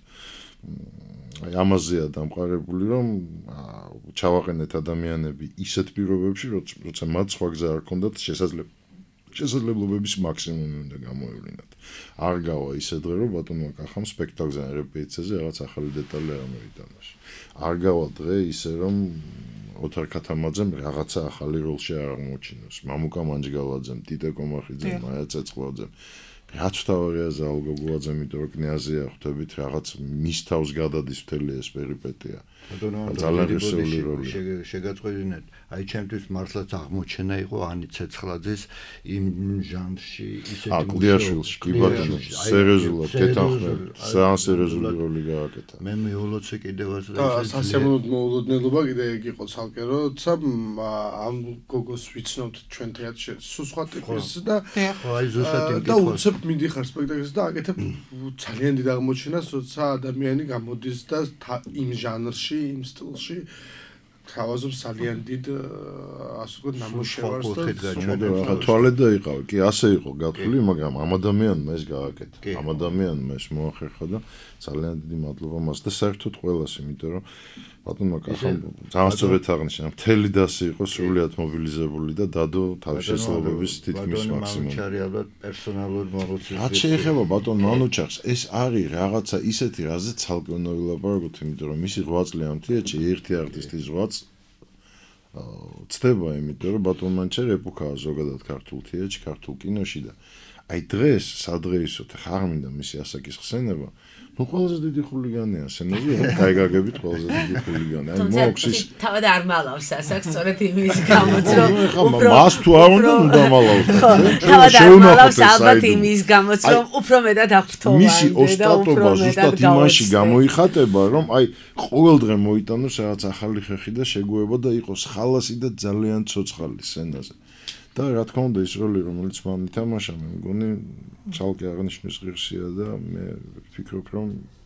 აი ამაზეა დამყარებული რომ ჩავაყენეთ ადამიანები ისეთ პირობებში როცა მათ სხვა გზა არ ქონდათ შესაძლებელი შესაძლებლობების მაქსიმუმი უნდა გამოევლინათ არ გავა ისე დღე რომ ბატონმა კახამ სპექტაკლზე რეპეტიციაზე რაღაც ახალი დეტალი არ მოიტანოს არ გავა დღე ისე რომ ოთარ ქათამაძემ რაღაცა ახალი როლში არ აღმოჩინოს მამუკა მანჯგალაძემ ტიტე კომახიძემ მაია ცეცხლაძემ რაც თავარიაზე ალგოგულაძე იმიტომ რომ კნიაზია ხვდებით რაღაც მის თავს გადადის მთელი ეს პერიპეტია. ძალიან რისეული როლი. შეგაწყვეტინეთ, აი ჩემთვის მართლაც აღმოჩენა იყო ანი ცეცხლაძის იმ ჟანრში ისეთი აკლდიაშვილში, კი ბატონო, სერიოზულად, თეთანხმები, ძალიან სერიოზული როლი გააკეთა. მე მეულოცე კიდევაც და სასიამოვნო მოულოდნელობა კიდე ეგ იყო ცალკე, როცა ამ გოგოს ვიცნობთ ჩვენ თეატრში, სულ სხვა ტიპის და აი ზუსტად იმ და უცებ მიდიხარ სპექტაკლს და აკეთებ ძალიან დიდ აღმოჩენას, როცა ადამიანი გამოდის და იმ ჟანრში, იმ სტილში თავაზობს ძალიან დიდ ასე ვთქვათ ნამუშევარს და რა თვალე დაიყავი, კი ასე იყო გათვლილი, მაგრამ ამ ადამიანმა ეს გააკეთა. ამ ადამიანმა ეს მოახერხა და ძალიან დიდი მადლობა მას და საერთოდ ყველას, იმიტომ რომ ბატონმა კახამ ძალიან სწორედ აღნიშნა, მთელი დასი იყო სრულიად მობილიზებული და დადო თავის შესაძლებლობის თითქმის მაქსიმუმი. ჩარი ალბათ პერსონალურ მომოწესებს. რაც შეეხება ბატონ მანუჩახს, ეს არის რაღაცა ისეთი, რაზე ცალკე უნდა ვილაპარაკოთ, იმიტომ რომ მისი რვა წლი ამ თეატრში ერთი არტისტის რვა წდება, იმიტომ რომ ბატონ მანუჩარი ეპოქაა ზოგადად ქართულ თეატრში, ქართულ კინოში და აი დღეს, სადღეისოდ ხარ მინდა მისი ასაკის ხსენება, ну ყველაზე დიდი ხულიგანია სცენაზე, კაი გაგებით ყველაზე დიდი ხულიგანი. აი მოხსის თავად არ მალავს ასაკს, სწორედ იმის გამოც რომ უფრო მას თუ არ უნდა დამალავს. თავად არ მალავს ალბათ იმის გამოც რომ უფრო მეტად აღფრთოვანდა მისი ოსტატობა ზუსტად იმაში გამოიხატება, რომ აი ყოველ დღე მოიტანოს რაღაც ახალი ხერხი და შეგუება და იყოს ხალასი და ძალიან ცოცხალი სცენაზე. და რა თქმა უნდა ის როლი რომელიც მან ითამაშა მე მგონი ცალკე აღნიშნვის ღირსია და მე ვფიქრობ რომ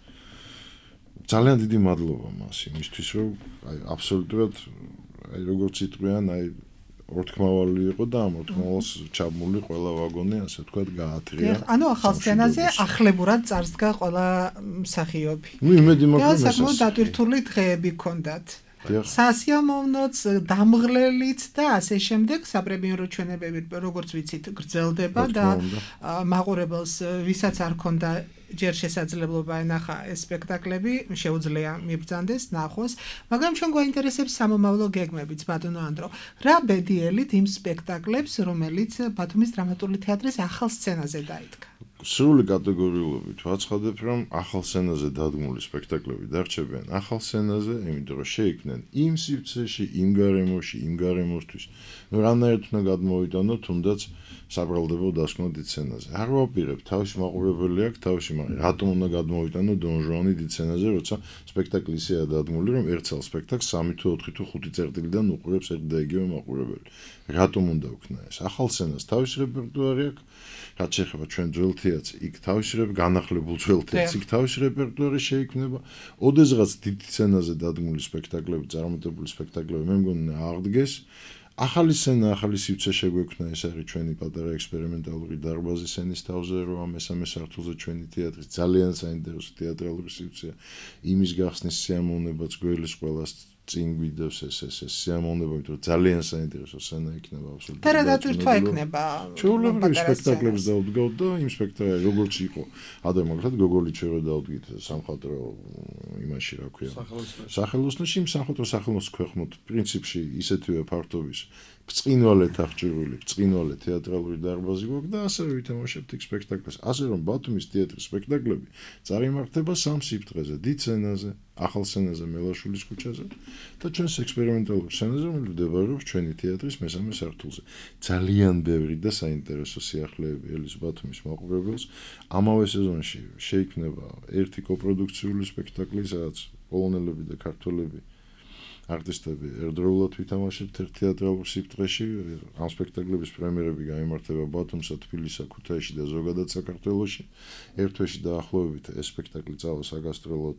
ძალიან დიდი მადლობა მას იმისთვის რომ აი აბსოლუტურად აი როგორც იტყვიან აი ორთქმავალი იყო და ამ ორთქმავალს ჩაბმული ყველა ვაგონი ასე ვთქვათ გაათრია. ანუ ახალ სცენაზე ახლებურად წარსდგა ყველა მსახიობი. ნუ იმედი მაქვს და საკმაოდ დატვირთული დღეები ჰქონდათ. სასიამოვნოც, დამღლელიც და ასე შემდეგ საპრემიერო ჩვენებები როგორც ვიცით გრძელდება და მაყურებელს ვისაც არ ქონდა ჯერ შესაძლებლობა ენახა ეს სპექტაკლები შეუძლია მიბრძანდეს ნახოს, მაგრამ ჩვენ გვაინტერესებს სამომავლო გეგმებიც ბატონო ანდრო. რა ბედიელით იმ სპექტაკლებს, რომელიც ბათუმის დრამატული თეატრის ახალ სცენაზე დაიდგა? სრული კატეგორიულობით ვაცხადებ, რომ ახალ სცენაზე დადგმული სპექტაკლები დარჩებიან ახალ სცენაზე, იმიტომ რომ შეიქმნენ იმ სივრცეში, იმ გარემოში, იმ გარემოსთვის. ნუ რანაირად უნდა გადმოვიტანოთ, თუნდაც საბრალდებო დასკვნა დიდ სცენაზე. არ ვაპირებ, თავისი მაყურებელი აქვს, თავისი მაგრამ რატომ უნდა გადმოვიტანო დონ ჟუანი დიდ სცენაზე, როცა სპექტაკლი ისეა დადგმული, რომ ერთ წელს სპექტაკლს სამი თუ ოთხი თუ ხუთი წერტილიდან უყურებს ერთ და იგივე მაყურებელი. რატომ უნდა ვქნა ეს? ახალ სცენას თავისი რეპერტუარი აქვს. რაც შეეხება ჩვენ ძველ თეატრს, იქ თავისი განახლებულ ძველ თეატრს, იქ თავისი რეპერტუარი შეიქმნება. ოდესღაც დიდ სცენაზე დადგმული სპექტაკლები, წარმატებული სპექტაკლები მე მგონი აღდგეს. ახალი სცენა, ახალი სივრცე შეგვექმნა, ეს არის ჩვენი პატარა ექსპერიმენტალური დარბაზი სცენის თავზე, რომ მესამე სართულზე ჩვენი თეატრი ძალიან საინტერესო თეატრალური სივრცეა. იმის გახსნის სიამოვნებაც გველის ყველას წინ გვიდევს ეს ეს ეს სიამოვნება, იმიტომ რომ ძალიან საინტერესო სცენა იქნება აბსოლუტურად. და რა დატვირთვა იქნება? ჩვეულებრივი სპექტაკლებს დავდგავთ და იმ სპექტაკლებს როგორც იყო. ადრე მაგალითად გოგოლი ჩვენ დავდგით სამხატვრო იმაში რა ქვია. სახელოსნოში იმ სამხატვრო სახელოს ქვეხმოთ პრინციპში ისეთივე ფართობის ბრწყინვალეთ აღჭურვილი, ბრწყინვალე თეატრალური დარბაზი გვაქვს და ასევე ვითამაშებთ იქ სპექტაკლებს. ასე რომ ბათუმის თეატრის სპექტაკლები წარიმართება სამ სიფრთხეზე, დიდ სცენაზე, ახალ სცენაზე მელაშვილის ქუჩაზე და ჩვენს ექსპერიმენტალურ სცენაზე, რომელიც მდებარეობს ჩვენი თეატრის მესამე სართულზე. ძალიან ბევრი და საინტერესო სიახლეები ელის ბათუმის მაყურებელს. ამავე სეზონში შეიქმნება ერთი კოპროდუქციული სპექტაკლი, სადაც პოლონელები და ქართველები არტისტები ერთდროულად ვითამაშებთ ერთ თეატრალურ სიფრთხეში. ამ სპექტაკლების პრემიერები გაიმართება ბათუმსა, თბილისსა, ქუთაისში და ზოგადად საქართველოში. ერთ თვეში დაახლოებით ეს სპექტაკლი წავა საგასტროლოდ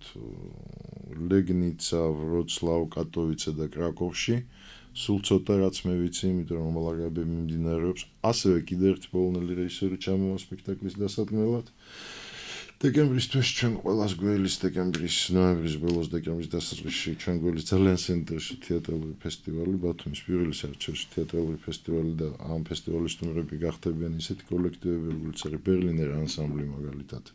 ლეგნიცა, ვროცლავ, კატოვიცე და კრაკოვში. სულ ცოტა რაც მე ვიცი, იმიტომ რომ ლაგები მიმდინარეობს. ასევე კიდევ ერთი პოლონელი რეჟისორი ჩამოვა სპექტაკლის დასადგმელად. დეკემბრის თვეში ჩვენ ყველას გველის დეკემბრის, ნოემბრის ბოლოს დეკემბრის დასაწყისში ჩვენ გველის ძალიან საინტერესო თეატრალური ფესტივალი, ბათუმის პირველი საერთაშორისო თეატრალური ფესტივალი და ამ ფესტივალის სტუმრები გახდებიან ისეთი კოლექტივები, როგორც არის ბერლინერ ანსამბლი მაგალითად.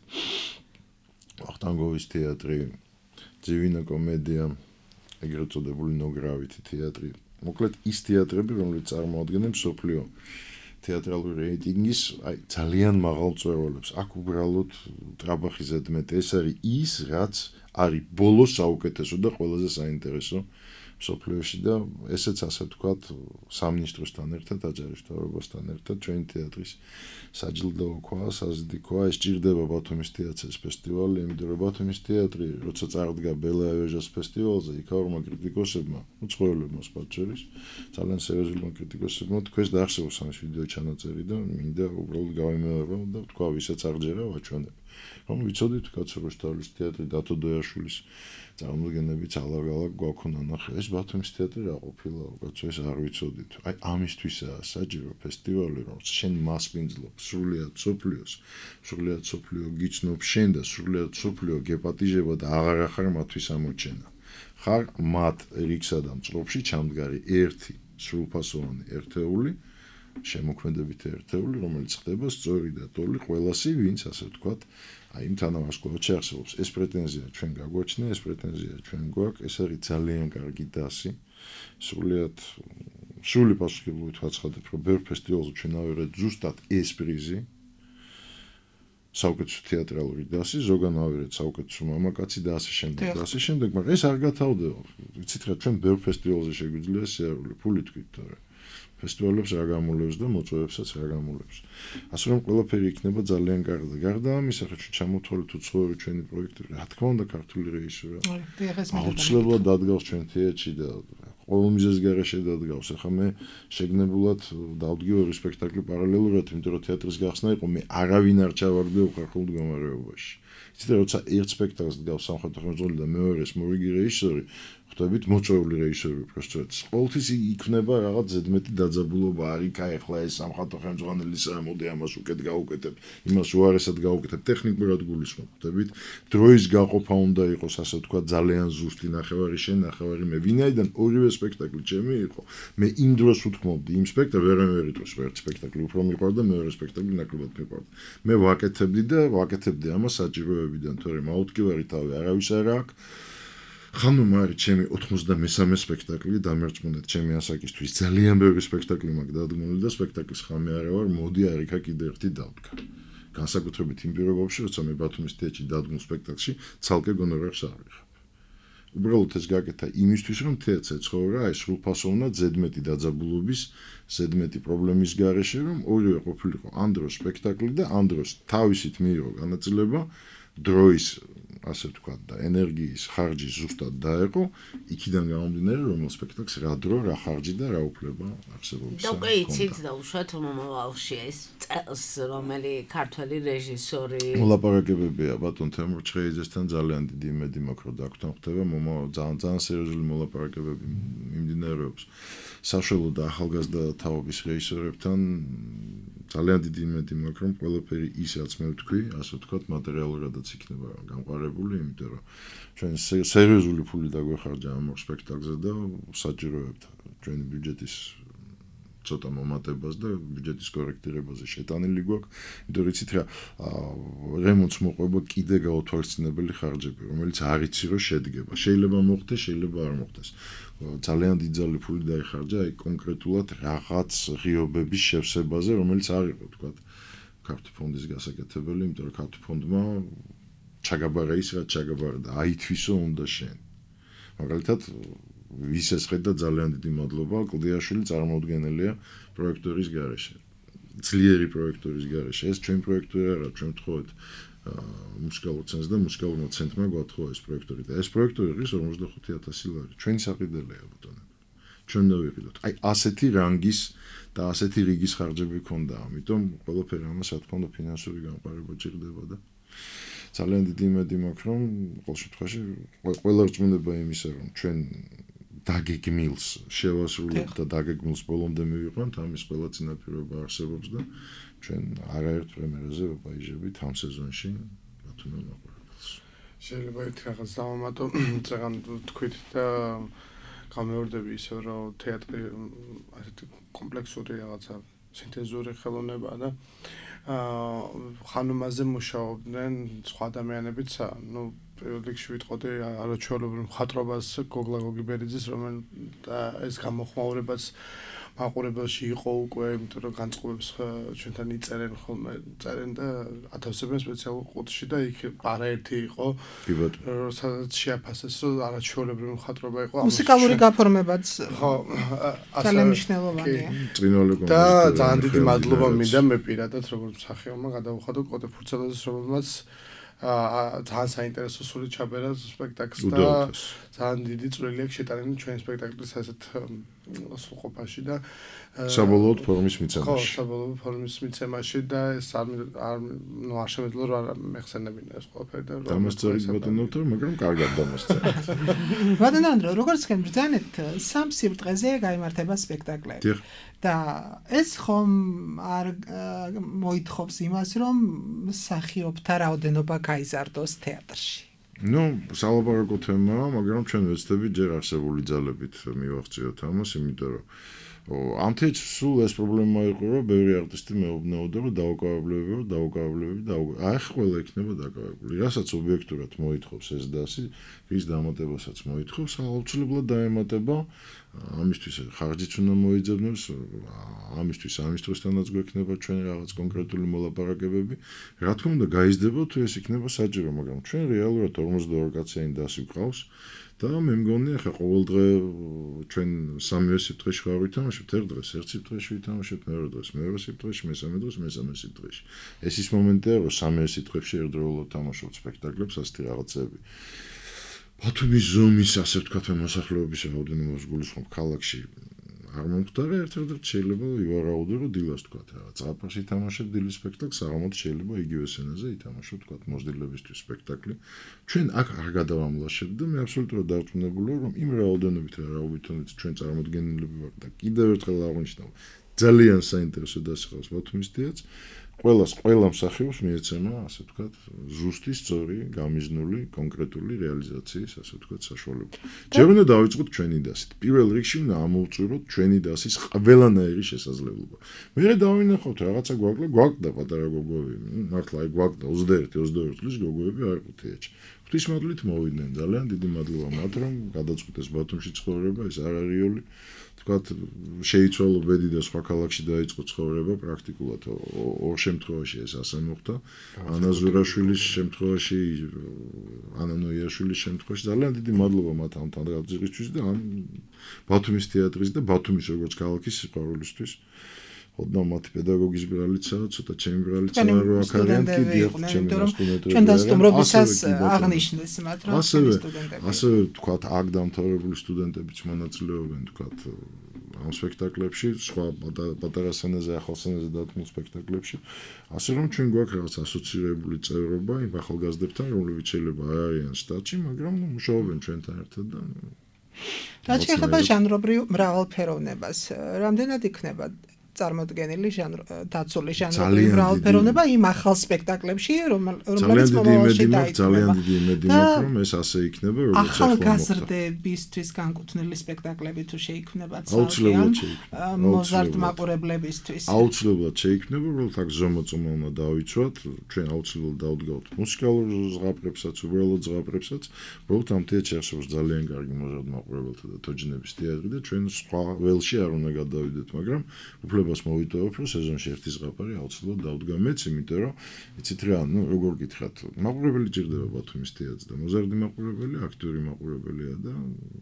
ვახტანგოვის თეატრი, ძივინა კომედია, ეგრეთ წოდებული ნოგრავითი თეატრი. მოკლედ ის თეატრები, რომლებიც წარმოადგენენ მსოფლიო თეატრალური რეიტინგის აი ძალიან მაღალ წვერვალებს. აქ უბრალოდ ტრაბახი ზედმეტი ეს არის ის, რაც არის ბოლო საუკეთესო და ყველაზე საინტერესო მსოფლიოში და ესეც ასე ვთქვათ სამინისტროსთან ერთად, აჯარის მთავრობასთან ერთად ჩვენი თეატრის საჯილდოო ქვა, საზიდი ქვა, ეს ჭირდება ბათუმის თეატრის ფესტივალი, იმიტომ რომ ბათუმის თეატრი, როცა წარდგა ბელაევეჟას ფესტივალზე, იქაურმა კრიტიკოსებმა, უცხოელებმა სხვა შორის, ძალიან სერიოზულმა კრიტიკოსებმა თქვეს დაახსოვოს ამის ვიდეო ჩანაწერი და მინდა უბრალოდ გავიმეორო და თქვა ვისაც არ ჯერა ვაჩვენებ. რომ ვიცოდით კაცო რომ შტავლის თეატრი დათო დოიაშვილის წარმოდგენებიც ალაგ-ალაგ გვაქონა ნახე ეს ბათუმის თეატრი რა ყოფილა კაცო ეს არ ვიცოდით აი ამისთვისაა საჯირო ფესტივალი რომ შენ მასპინძლობ სრულიად სოფლიოს სრულიად სოფლიო გიცნობ შენ და სრულიად სოფლიო გეპატიჟება და აღარ ახარ მათთვის ამოჩენა ხარ მათ რიგსა და მწყობში ჩამდგარი ერთი სრულფასოვანი ერთეული შემოქმედებითი ერთეული რომელიც ხდება სწორი და ტოლი ყველასი ვინც ასე ვთქვათ აი იმ თანავარსკვლავედში არსებობს ეს პრეტენზია ჩვენ გაგვაჩნია ეს პრეტენზია ჩვენ გვაქვს ეს არის ძალიან კარგი დასი სრულიად სრული პასუხისმგებლობით ვაცხადებ რომ ბევრ ფესტივალზე ჩვენ ავიღეთ ზუსტად ეს პრიზი საუკეთესო თეატრალური დასი ზოგან ავიღეთ საუკეთესო მამაკაცი და ასე შემდეგ და ასე შემდეგ მაგრამ ეს არ გათავდება ვიცით რა ჩვენ ბევრ ფესტივალზე შეგვიძლია სიარული ფული თქვით თორე ფესტივალებს რა გამოლევს და მოწვევებსაც რა გამოლევს. ასე რომ ყველაფერი იქნება ძალიან კარგი და გარდა ამისა, ხა ჩამოთვალეთ უცხოური ჩვენი პროექტები, რა თქმა უნდა ქართული რეჟისორია. აუცილებლად დადგავს ჩვენ თეატრში და ყოველ მიზეზს გარეშე დადგავს. ახლა მე შეგნებულად დავდგე ორი სპექტაკლი პარალელურად, იმიტომ რომ თეატრის გახსნა იყო, მე არავინ არ ჩავარდე უხერხულ მდგომარეობაში. იცით როცა ერთ სპექტაკლს დგავს სამხატვრო ხელმძღვანელი და მეორეს მორიგი რეჟისორი ხვდებით მოწვეული რეჟისორი უბრალოდ ყოველთვის იქნება რაღაც ზედმეტი დაძაბულობა არ იქა ეხლა ეს სამხატვრო ხელმძღვანელის ამოდი ამას უკეთ გაუკეთებ იმას უარესად გაუკეთებ ტექნიკურად გულისხმობ ხვდებით დროის გაყოფა უნდა იყოს ასე ვთქვათ ძალიან ზუსტი ნახევარი შენ ნახევარი მე ვინაიდან ორივე სპექტაკლი ჩემი იყო მე იმ დროს უთქმობდი იმ სპექტაკლს ვერანაირი დროს ერთ სპექტაკლი უფრო მიყვარდა მეორე სპექტაკლი ნაკლებად მიყვარდა მე ვაკეთებდი და ვაკეთებდი ამას საჭიროებიდან თორემ აუტკივარი თავი არავის არ აქვს ხანუ მარი ჩემი ოცდამესამე სპექტაკლი დამერწმუნეთ ჩემი ასაკისთვის ძალიან ბევრი სპექტაკლი მაქვს დადგმული და სპექტაკლის ხამე არა ვარ მოდი არ იქა კიდე ერთი დავდგა განსაკუთრებით იმ პირობებში როცა მე ბათუმის თეატრში დადგმულ სპექტაკლში ცალკე გონორარს არ ვიღებ უბრალოდ ეს გაკეთა იმისთვის რომ თეატრზე ცხოვრა აი სრულფასოვნად ზედმეტი დაძაბულობის ზედმეტი პრობლემის გარეშე რომ ორივე ყოფილიყო ამ დროს სპექტაკლი და ამ დროს თავისით მიიღო განაწილება დროის ასე ვთქვათ და ენერგიის ხარჯი ზუსტად დაეყო იქიდან გამომდინარე რომ სპექტაკლს რა დრო რა ხარჯი და რა უფლება არსებობს და უკვე იცით და უშუალოდ მომავალში ეს წელს რომელი ქართველი რეჟისორი მოლაპარაკებებია ბატონ თემურ ჩხეიძესთან ძალიან დიდი იმედი მაქვს რომ დაგვთან ხდება მომავალ ძალიან ძალიან სერიოზული მოლაპარაკებები მიმდინარეობს საშუალო და ახალგაზრდა თაობის რეჟისორებთან ძალიან დიდი იმედი მაქვს რომ ყველაფერი ის რაც მე ვთქვი ასე ვთქვათ მატერიალურადაც იქნება გამყარებული იმიტომ რომ ჩვენ სერიოზული ფული დაგვეხარჯა ამ სპექტაკლზე და საჭიროებთ ჩვენი ბიუჯეტის ცოტა მომატებას და ბიუჯეტის კორექტირებაზე შეტანილი გვაქვს იმიტომ რომ იცით რა რემონტს მოყვება კიდე გაუთვალისწინებელი ხარჯები რომელიც არ იცი რომ შედგება შეიძლება მოხდეს შეიძლება არ მოხდეს ძალიან დიდძალი ფული დაიხარჯა აი კონკრეტულად რაღაც ღიობების შევსებაზე რომელიც არ იყო თქვა ქართული ფონდის გასაკეთებელი იმიტომ რომ ქართული ფონდმა ჩაგაბარა ის რაც ჩაგაბარა და აითვისო უნდა შენ მაგალითად ვის ესხედა ძალიან დიდი მადლობა კლდიაშვილი წარმოუდგენელია პროექტორის გარეშე ძლიერი პროექტორის გარეშე ეს ჩვენ პროექტორი არა ჩვენ ვთხოვეთ მუსიკალურ ცენტრს და მუსიკალურმა ცენტრმა გვათხოვა ეს პროექტორი და ეს პროექტორი ის ორმოცდახუთი ათასი ლარი ჩვენი საყიდელია ბატონო ჩვენ დავიყიდოთ აი ასეთი რანგის და ასეთი რიგის ხარჯები ქონდა ამიტომ ყველაფერი ამას რა თქმა უნდა ფინანსური გამყარება ჭირდება და ძალიან დიდი იმედი მაქვს რომ ყოველ შემთხვევაში ყველა რწმუნება იმისა რომ ჩვენ დაგეგმილს შევასრულებთ და დაგეგმილს ბოლომდე მივიყვანთ ამის ყველა წინაპირობა არსებობს და ჩვენ არაერთ პრემიერაზე ვაიჟებით ამ სეზონში ბათუმის მოყვარებელს შეიძლება ერთი რაღაც დავამატო წეგან თქვით და გამეორდები ისე რომ თეატრი ასეთი კომპლექსური რაღაცა სინთეზური ხელოვნება და ხანუმაზე მუშაობდნენ სხვა ადამიანებიც ну პირველ რიგში ვიტყოდი არაჩვეულებრივ მხატვრობას გოგლა გოგიბერიძის რომელიც ეს გამოხმაურებაც მაყურებელში იყო უკვე, იმიტომ რომ განწყობებს ჩვენთან იწერენ ხოლმე, წერენ და ათავსებენ სპეციალურ ყუთში და იქ არაერთი იყო, სადაც შეაფასეს, რომ არაჩვეულებრივი მხატვრობა იყო. მუსიკალური გაფორმებაც ხო, ძალიან მნიშვნელოვანია. და ძალიან დიდი მადლობა მინდა მე პირადად როგორც მსახიობმა გადავუხადო კოტე ფურცელაძეს, რომელმაც აა ძალიან საინტერესო სული ჩაბერა სპექტაკლს და ძალიან დიდი წვლილი აქვს შეტანილი ჩვენ სპექტაკლის ასეთ სრულყოფაში და საბოლოოდ ფორმის მიცემაში. ხო, საბოლოოდ ფორმის მიცემაში და ეს არ არ ნუ არ შემეძლო რომ არ მეხსენებინა ეს ყველაფერი და დამასწრებით ბატონოთ, მაგრამ კარგად დამასწრებით. ბატონ ანდრო, როგორც გემბრძანეთ, სამ სიბრტყეზე გაიმართება სპექტაკლები. და ეს ხომ არ მოითხოვს იმას, რომ მსახიობთა რაოდენობა გაიზარდოს თეატრში. ნუ, სალაპარაკო თემაა, მაგრამ ჩვენ ვეცდებით ჯერ არსებული ძალებით მივახციოთ ამას, იმიტომ რომ ამ თეატრს სულ ეს პრობლემა იყო, რომ ბევრი არტისტი მეუბნეოდა, რომ დაუკავებლებები, რომ დაუკავებლები და აი ყველა იქნება დაკავებული. რასაც ობიექტურად მოითხოვს ეს და ასე, რის დამატებასაც მოითხოვს, აუცილებლად დაემატება. ამისთვის ხარჯიც უნდა მოიძებნოს, ამისთვის ამის დროშთანაც გვექნება ჩვენ რაღაც კონკრეტული მოლაპარაკებები. რა თქმა უნდა, გაიზრდება თუ ეს იქნება საჭირო, მაგრამ ჩვენ რეალურად ორმოცდაორი კაციანი დასი გვყავს და მე მგონი, ახლა ყოველ დღე ჩვენ სამივე სიბრტყეში ხარ ვითამაშებთ, ერთ დღეს ერთ სიბრტყეში ვითამაშებთ, მეორე დღეს მეორე სიბრტყეში, მესამე დღეს მესამე სიბრტყეში. ეს ის მომენტია, რომ სამივე სიბრტყეში ერთდროულად თამაშობთ სპექტაკლებს, ასეთი რაღაცები. ბათუმის ზომის, ასე ვთქვათ, მოსახლეობის რაოდენობას გულისხმობ ქალაქში არ მომხდარა, ერთ-ერთ შეიძლება ივარაუდო, რომ დილას ვთქვათ, რაღაც ზღაპარში ითამაშებ დილის სპექტაკლს, საღამოთი შეიძლება იგივე სცენაზე ითამაშო, ვთქვათ, მოსდილებისთვის სპექტაკლი. ჩვენ აქ არ გადავამლაშებთ და მე აბსოლუტურად დარწმუნებული ვარ, რომ იმ რაოდენობით რა რაობითონიც ჩვენ წარმოდგენილები ვართ და კიდევ ერთხელ აღნიშნავ, ძალიან საინტერესო დასახავს ბათუმის თეატრს. ყველას, ყველა მსახიობს მიეცემა, ასე ვთქვათ, ზუსტი, სწორი, გამიზნული, კონკრეტული რეალიზაციის, ასე ვთქვათ, საშუალება. ჯერ უნდა დავიწყოთ ჩვენი დასით. პირველ რიგში უნდა ამოვწუროთ ჩვენი დასის ყველანაირი შესაძლებლობა. მერე დავინახოთ რაღაცა გვაკლდა, გვაკლდა პატარა გოგოები. მართლა აი გვაკლდა ოცდაერთი ოცდაორი წლის გოგოები არ იყო თეატრში. ღვთისმადლით მოვიდნენ, ძალიან დიდი მადლობა მათ, რომ გადაწყვიტეს ბათუმში ცხოვრება, ეს არ არის რიოლი. ვთქვათ, შეიცვალო ბედი და სხვა ქალაქში დაიწყო ცხოვრება პრაქტიკულად ორ შემთხვევაში ეს ასე მოხდა. ანა ზურაშვილის შემთხვევაში, ანა ნოიაშვილის შემთხვევაში ძალიან დიდი მადლობა მათ ამ თანადგაზრისთვის და ამ ბათუმის თეატრის და ბათუმის როგორც ქალაქის სიყვარულისთვის. ოდნავ მათი პედაგოგის ბრალიცაა, ცოტა ჩემი ბრალიცაა, რო აქ არიან კი დიახ, ჩემი სტუდენტები. ჩვენ დასტუმრობისას აღნიშნეს მათ, რომ სტუდენტები. ასევე ვთქვათ, აქ დამთავრებული სტუდენტებიც მონაწილეობენ, ვთქვათ, ამ სპექტაკლებში, სხვა პატარა სცენაზე, ახალ სცენაზე დადგმულ სპექტაკლებში. ასე რომ ჩვენ გვაქვს რაღაც ასოცირებული წევრობა იმ ახალგაზრდებთან, რომლებიც შეიძლება არ არიან შტატში, მაგრამ მუშაობენ ჩვენთან ერთად და რაც შეეხება ჟანრობრივ მრავალფეროვნებას, რამდენად იქნება წარმოდგენილი ჟანრი დაცული ჟანრი მრავალფეროვნება იმ ახალ სპექტაკლებში, რომელიც მომავალში დაიწყება. ძალიან დიდი იმედი მაქვს, რომ ეს ასე იქნება, როგორც ახლა ახალგაზრდებისთვის განკუთვნილი სპექტაკლები თუ შეიქმნება ცალკეულ მოზარდ მაყურებლებისთვის. აუცილებლად შეიქმნება, უბრალოდ აქ ზომოწომა უნდა დავიცვათ, ჩვენ აუცილებლად დავდგავთ მუსიკალურ ზღაპრებსაც, უბრალოდ ზღაპრებსაც, უბრალოდ ამ თეატრში არსებობს ძალიან კარგი მოზარდ მაყურებელთა და თოჯინების თეატრი და ჩვენ სხვა ველში არ უნდა გადავიდეთ, მაგრამ უფლებას მოვიტოვებ, რომ სეზონში ერთი ზღაპარი აუცილებლად დავდგა მეც, იმიტომ რომ იცით რა, ნუ როგორ გითხრათ, მაყურებელი ჭირდება ბათუმის თეატრს და მოზარდი მაყურებელი, აქტიორი მაყურებელია და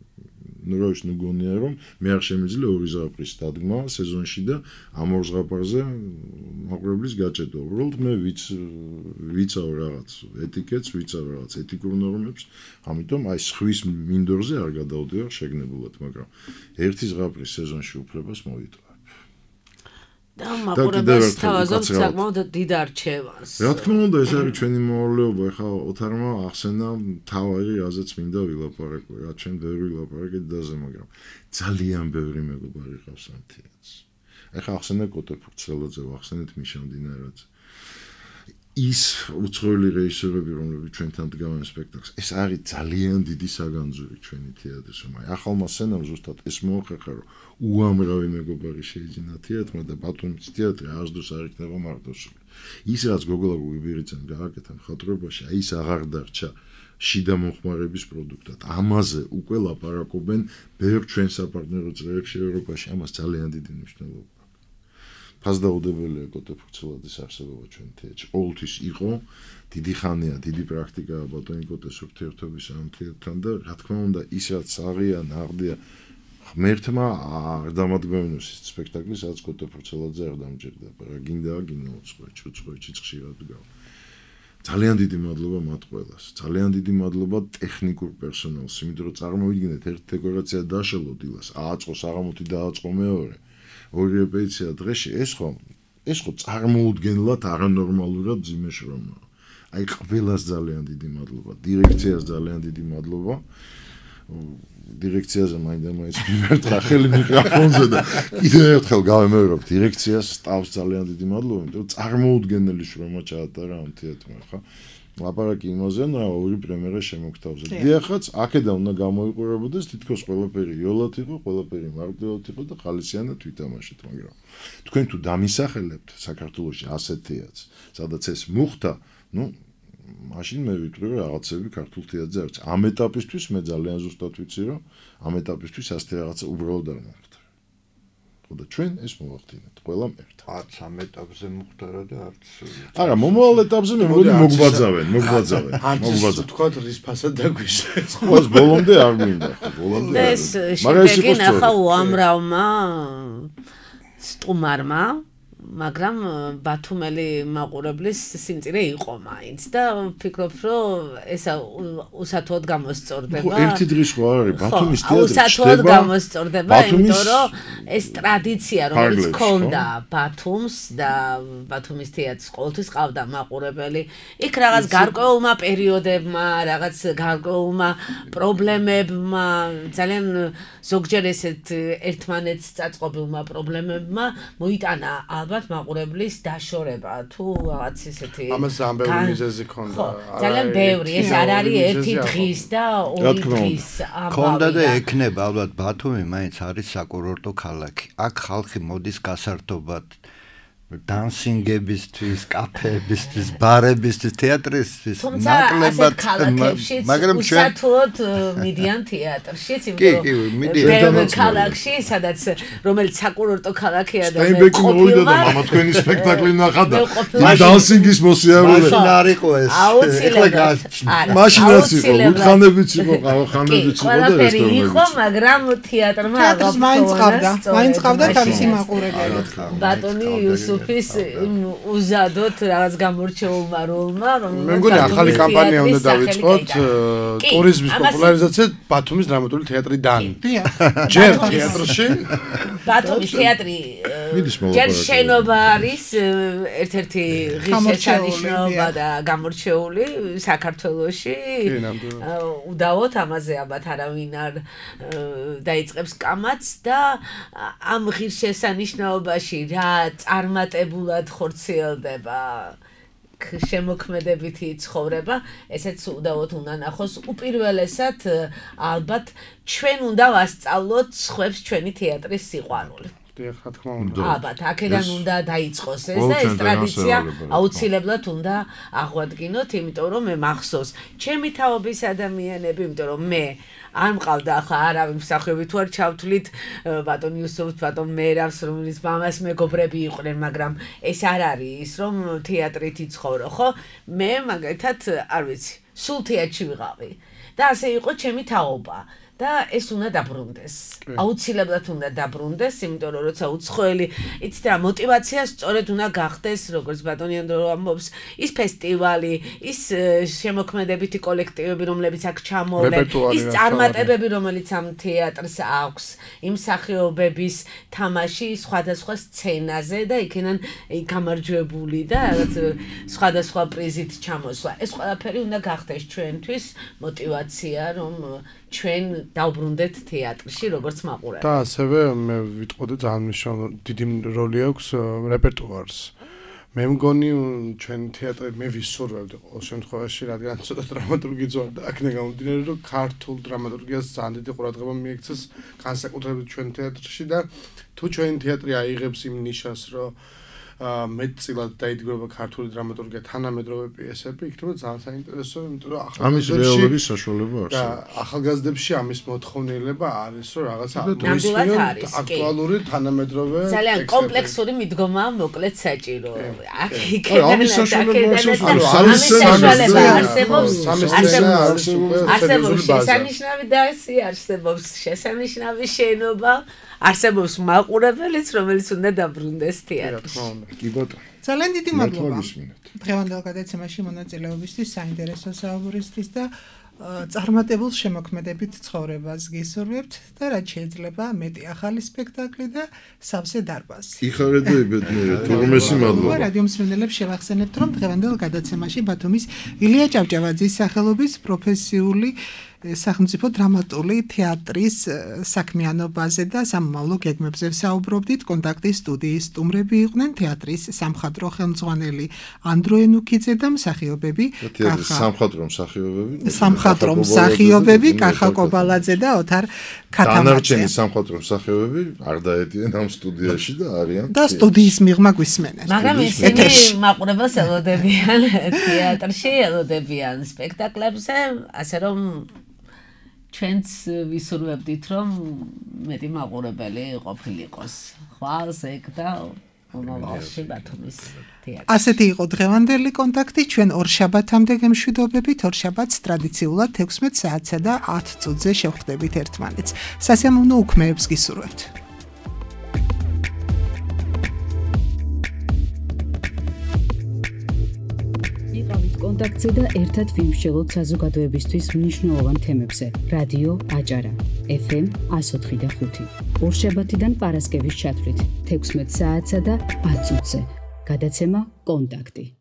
ნუ რა ვიცი, ნუ გონია რომ მე არ შემიძლია ორი ზღაპრის დადგმა სეზონში და ამ ორ ზღაპარზე მაყურებლის გაჭედვა. უბრალოდ მე ვიც ვიცავ რაღაც ეტიკეტს, ვიცავ რაღაც ეთიკურ ნორმებს, ამიტომ აი ხვის მინდორზე არ გადავდივარ შეგნებულად, მაგრამ ერთი ზღაპრის სეზონში უფლებას მოვიტოვებ. და მაყურებელს თავაზობთ საკმაოდ დიდ არჩევანს. რა თქმა უნდა, ეს არის ჩვენი მოვალეობა. ეხლა ოთარმა ახსენა თავი, რაზეც მინდა ვილაპარაკო. რა ჩვენ ბევრი ვილაპარაკეთ დაზე, მაგრამ ძალიან ბევრი მეგობარი ყავს ამ თეატრს. ეხლა ახსენა კოტე ფურცელაძე, ახსენეთ მიშა მდინარაძე. ის უცხოელი რეჟისორები, რომლებიც ჩვენთან დგავენ სპექტაკლს, ეს არის ძალიან დიდი საგანძური ჩვენი თეატრის. აი ახალმა სცენამ ზუსტად ეს მოახერხა, რომ უამრავი მეგობარი შეიძინა თეატრმა და ბათუმის თეატრი აზდოს არ იქნება მარტოსული. ის რაც გოგოლა გუიბირიძემ გააკეთა მხატვრობაში, აი ის აღარ დარჩა შიდა მომხმარების პროდუქტად. ამაზე უკვე ლაპარაკობენ ბევრ ჩვენ საპარტნიორო წრეებში ევროპაში, ამას ძალიან დიდი მნიშვნელობა აქვს. ფასდაუდებელია კოტე ფურცელაძის არსებობა ჩვენ თეატრში. ყოველთვის იყო, დიდი ხანია, დიდი პრაქტიკაა ბატონი კოტეს ურთიერთობის ამ თეატრთან და რა თქმა უნდა, ის რაც აღია, ნაღდია ღმერთმა არ დამადგმევინოს ის სპექტაკლი, სადაც კოტე ფურცელაძე არ დამჭირდა. რა გინდა, გინდა უცხოეთში, უცხოეთში ხშირად გავა. ძალიან დიდი მადლობა მათ ყველას. ძალიან დიდი მადლობა ტექნიკურ პერსონალს, იმიტომ რომ წარმოვიდგინეთ, ერთ დეკორაცია დაშალო დილას, ააწყო საღამოთი დააწყო მეორე. ორი რეპეტიცია დღეში, ეს ხო, ეს ხო წარმოუდგენლად არანორმალურად ძიმე შრომაა. აი ყველას ძალიან დიდი მადლობა, დირექციას ძალიან დიდი მადლობა. დირექციაზე მაინდა-მაინც მიმერტყა ხელი მიკროფონზე და კიდევ ერთხელ გავემეორებ დირექციას, სტაფს ძალიან დიდი მადლობა, იმიტომ რომ წარმოუდგენელი შრომა ჩაატარა ამ თეატრმა, ხა? ლაპარაკი იმაზე, რა ორი პრემიერა შემოგთავაზა. დიახაც, აქედან უნდა გამოიყურებოდეს თითქოს ყველაფერი იოლად იყო, ყველაფერი მარტივად იყო და ხალისიანად ვითამაშეთ, მაგრამ თქვენ თუ დამისახელებთ საქართველოში ასეთ თეატრს, სადაც ეს მუხთა, ну მაშინ მე ვიტყვი რომ რაღაცები ქართულ თეატრზე არის. ამ ეტაპისთვის მე ძალიან ზუსტად ვიცი რომ ამ ეტაპისთვის ასეთი რაღაცა უბრალოდ არ მოხდა. ხო და ჩვენ ეს მოვახდინეთ ყველამ ერთად. არც ამ ეტაპზე მოხდარა და არც არა, მომავალ ეტაპზე მე მგონი მოგვაძავენ, მოგვაძავენ. მოგვაძავენ. თქვა რის ფასად დაგვიშეს. ხო, ეს ბოლომდე არ მინდა, ხო, ბოლომდე. ეს შედეგი ნახა უამრავმა სტუმარმა, მაგრამ ბათუმელი მაყურებლის სიმწირე იყო მაინც და ვფიქრობ, რომ ეს უსათოდ გამოსწორდება. ხო, ერთი დღის ხო არ არის, ბათუმის თეატრი უსათოდ გამოსწორდება, იმიტომ რომ ეს ტრადიცია, რომელიც ჰქონდა ბათუმს და ბათუმის თეატრს ყოველთვის ყავდა მაყურებელი, იქ რაღაც გარკვეულმა პერიოდებმა, რაღაც გარკვეულმა პრობლემებმა, ძალიან ზოგჯერ ესეთ ერთმანეთს წაწყობილმა პრობლემებმა მოიტანა ალბათ მაყურებლის დაშორება თუ რაღაც ისეთი ამას ამბები მიზეზი ქონდა. ძალიან ბევრი, ეს არ არის ერთი დღის და ორი დღის ამბავი. ქონდა და ექნება ალბათ ბათუმი მაინც არის საკურორტო ქალაქი. აქ ხალხი მოდის გასართობად dancing-ებისთვის, კაფეებისთვის, ბარებისთვის, თეატრისთვის, ნაკლებად, მაგრამ ჩვენ უსათოდ მიდიან თეატრშიც, იმიტომ რომ ქალაქში, სადაც რომელიც საკურორტო ქალაქია და მე ყოფილი ვარ, მამა თქვენი სპექტაკლი ნახა და dancing-ის მოსიარულე. მაშინ არ იყო ეს. აუცილებლად. მაშინაც იყო, უთხანებიც იყო, ყავახანებიც იყო და ყველაფერი იყო, მაგრამ თეატრმა აღარ მაინც ყავდა, მაინც ყავდა თავისი მაყურებელი. ბატონი იუსუფ ის უზადოთ რაღაც გამორჩეულმა როლმა, რომელიც მე მგონი ახალი კამპანია უნდა დავიწყოთ ტურიზმის პოპულარიზაციად ბათუმის დრამატული თეატრიდან. ჯერ თეატრში ბათუმის თეატრი ჯერ შენობა არის ერთ-ერთი ღირსშესანიშნაობა და გამორჩეული საქართველოში. უდავოდ ამაზე ალბათ არავინ არ დაიწყებს კამათს და ამ ღირსშესანიშნაობაში რა წარმატებულად ხორციელდება შემოქმედებითი ცხოვრება, ესეც უდავოდ უნდა ნახოს. უპირველესად ალბათ ჩვენ უნდა ვასწავლოთ სხვებს ჩვენი თეატრის სიყვარული. რა თქმა უნდა. ალბათ აქედან უნდა დაიწყოს ეს და ეს ტრადიცია აუცილებლად უნდა აღვადგინოთ, იმიტომ რომ მე მახსოვს ჩემი თაობის ადამიანები, იმიტომ რომ მე არ მყავდა ახლა არავინ მსახიობი თუ არ ჩავთვლით ბატონ იუსუფს, ბატონ მერავს, რომელიც მამას მეგობრები იყვნენ, მაგრამ ეს არ არის ის რომ თეატრით იცხოვრო, ხო? მე მაგალითად არ ვიცი, სულ თეატრში ვიყავი და ასე იყო ჩემი თაობა. და ეს უნდა დაბრუნდეს. აუცილებლად უნდა დაბრუნდეს, იმიტომ რომ როცა უცხოელი, იცით რა, მოტივაცია სწორედ უნდა გახდეს, როგორც ბატონი ანდრო ამბობს, ის ფესტივალი, ის შემოქმედებითი კოლექტივები, რომლებიც აქ ჩამოვლენ, ის წარმატებები, რომელიც ამ თეატრს აქვს, იმ მსახიობების თამაში სხვადასხვა სცენაზე და იქიდან გამარჯვებული და რაღაც სხვადასხვა პრიზით ჩამოსვლა. ეს ყველაფერი უნდა გახდეს ჩვენთვის მოტივაცია, რომ ჩვენ დავბრუნდეთ თეატრში, როგორც მაყურებელი. და ასევე მე ვიტყოდი ძალიან მნიშვნელოვანი დიდი როლი აქვს რეპერტუარს. მე მგონი ჩვენ თეატრი მე ვისურვებდი ყოველ შემთხვევაში, რადგან ცოტა დრამატურგიც ვარ და აქედან გამომდინარე, რომ ქართულ დრამატურგიას ძალიან დიდი ყურადღება მიექცეს განსაკუთრებით ჩვენ თეატრში და თუ ჩვენი თეატრი აიღებს იმ ნიშას, რომ მეტწილად დაიდგება ქართული დრამატურგია თანამედროვე პიესები, იქნება ძალიან საინტერესო, იმიტომ რომ ამის რეალობის საშუალება არსებობს. ახალგაზრდებში ამის მოთხოვნილება არის, რომ რაღაცა ნამდვილად აქტუალური თანამედროვე ძალიან კომპლექსური მიდგომაა მოკლედ საჭირო. აქ აი, იქიდან ამის საშუალება აქედან არსებობს. საშუალება არსებობს. არსებობს არსებობს შესანიშნავი დასი, არსებობს შესანიშნავი შენობა, არსებობს მაყურებელიც, რომელიც უნდა დაბრუნდეს თეატრში. კი ბატონო. ძალიან დიდი მადლობა. მადლობა. დღევანდელ გადაცემაში მონაწილეობისთვის, საინტერესო საუბრისთვის და წარმატებულ შემოქმედებით ცხოვრებას გისურვებთ და რაც შეიძლება მეტი ახალი სპექტაკლი და სავსე დარბაზი. იხარებოებდნე, თორმეტი მადლობა. რადიო მსმენელებს შევახსენებთ, რომ დღევანდელ გადაცემაში ბათუმის ილია ჭავჭავაძის სახელობის პროფესიული სახელმწიფო დრამატული თეატრის საქმიანობაზე და სამომავლო გეგმებზე საუბრობდით. კონტაქტის სტუდიის სტუმრები იყვნენ თეატრის სამხატვრო ხელმძღვანელი ანდრო ენუქიძე და მსახიობები თეატრის სამხატვრო მსახიობები სამხატვრო მსახიობები კახა კობალაძე და ოთარ ქათამაძე. დანარჩენი სამხატვრო მსახიობები არ დაედიან ამ სტუდიაში და არიან და სტუდიის მიღმა გვისმენენ. მაგრამ ისინი მაყურებელს ელოდებიან თეატრში, ელოდებიან სპექტაკლებზე, ასე რომ ჩვენც ვისურვებდით, რომ მეტი მაყურებელი ყოფილიყოს. ხვალს ეგ და მომავალში ბათუმის თეატრში. ასეთი იყო დღევანდელი კონტაქტი. ჩვენ ორ შაბათამდე გემშვიდობებით. ორ შაბათს ტრადიციულად ექვსმეტ საათსა და ათ წუთზე შევხვდებით ერთმანეთს. სასიამოვნო უქმეებს გისურვებთ. კონტაქტზე და ერთად ვიმსჯელოთ საზოგადოებისთვის მნიშვნელოვან თემებზე. რადიო აჭარა, ეფ ემ εκατო ოთხი და ხუთი. ორშაბათიდან პარასკევის ჩათვლით, თექვსმეტ საათსა და ათ წუთზე. გადაცემა კონტაქტი.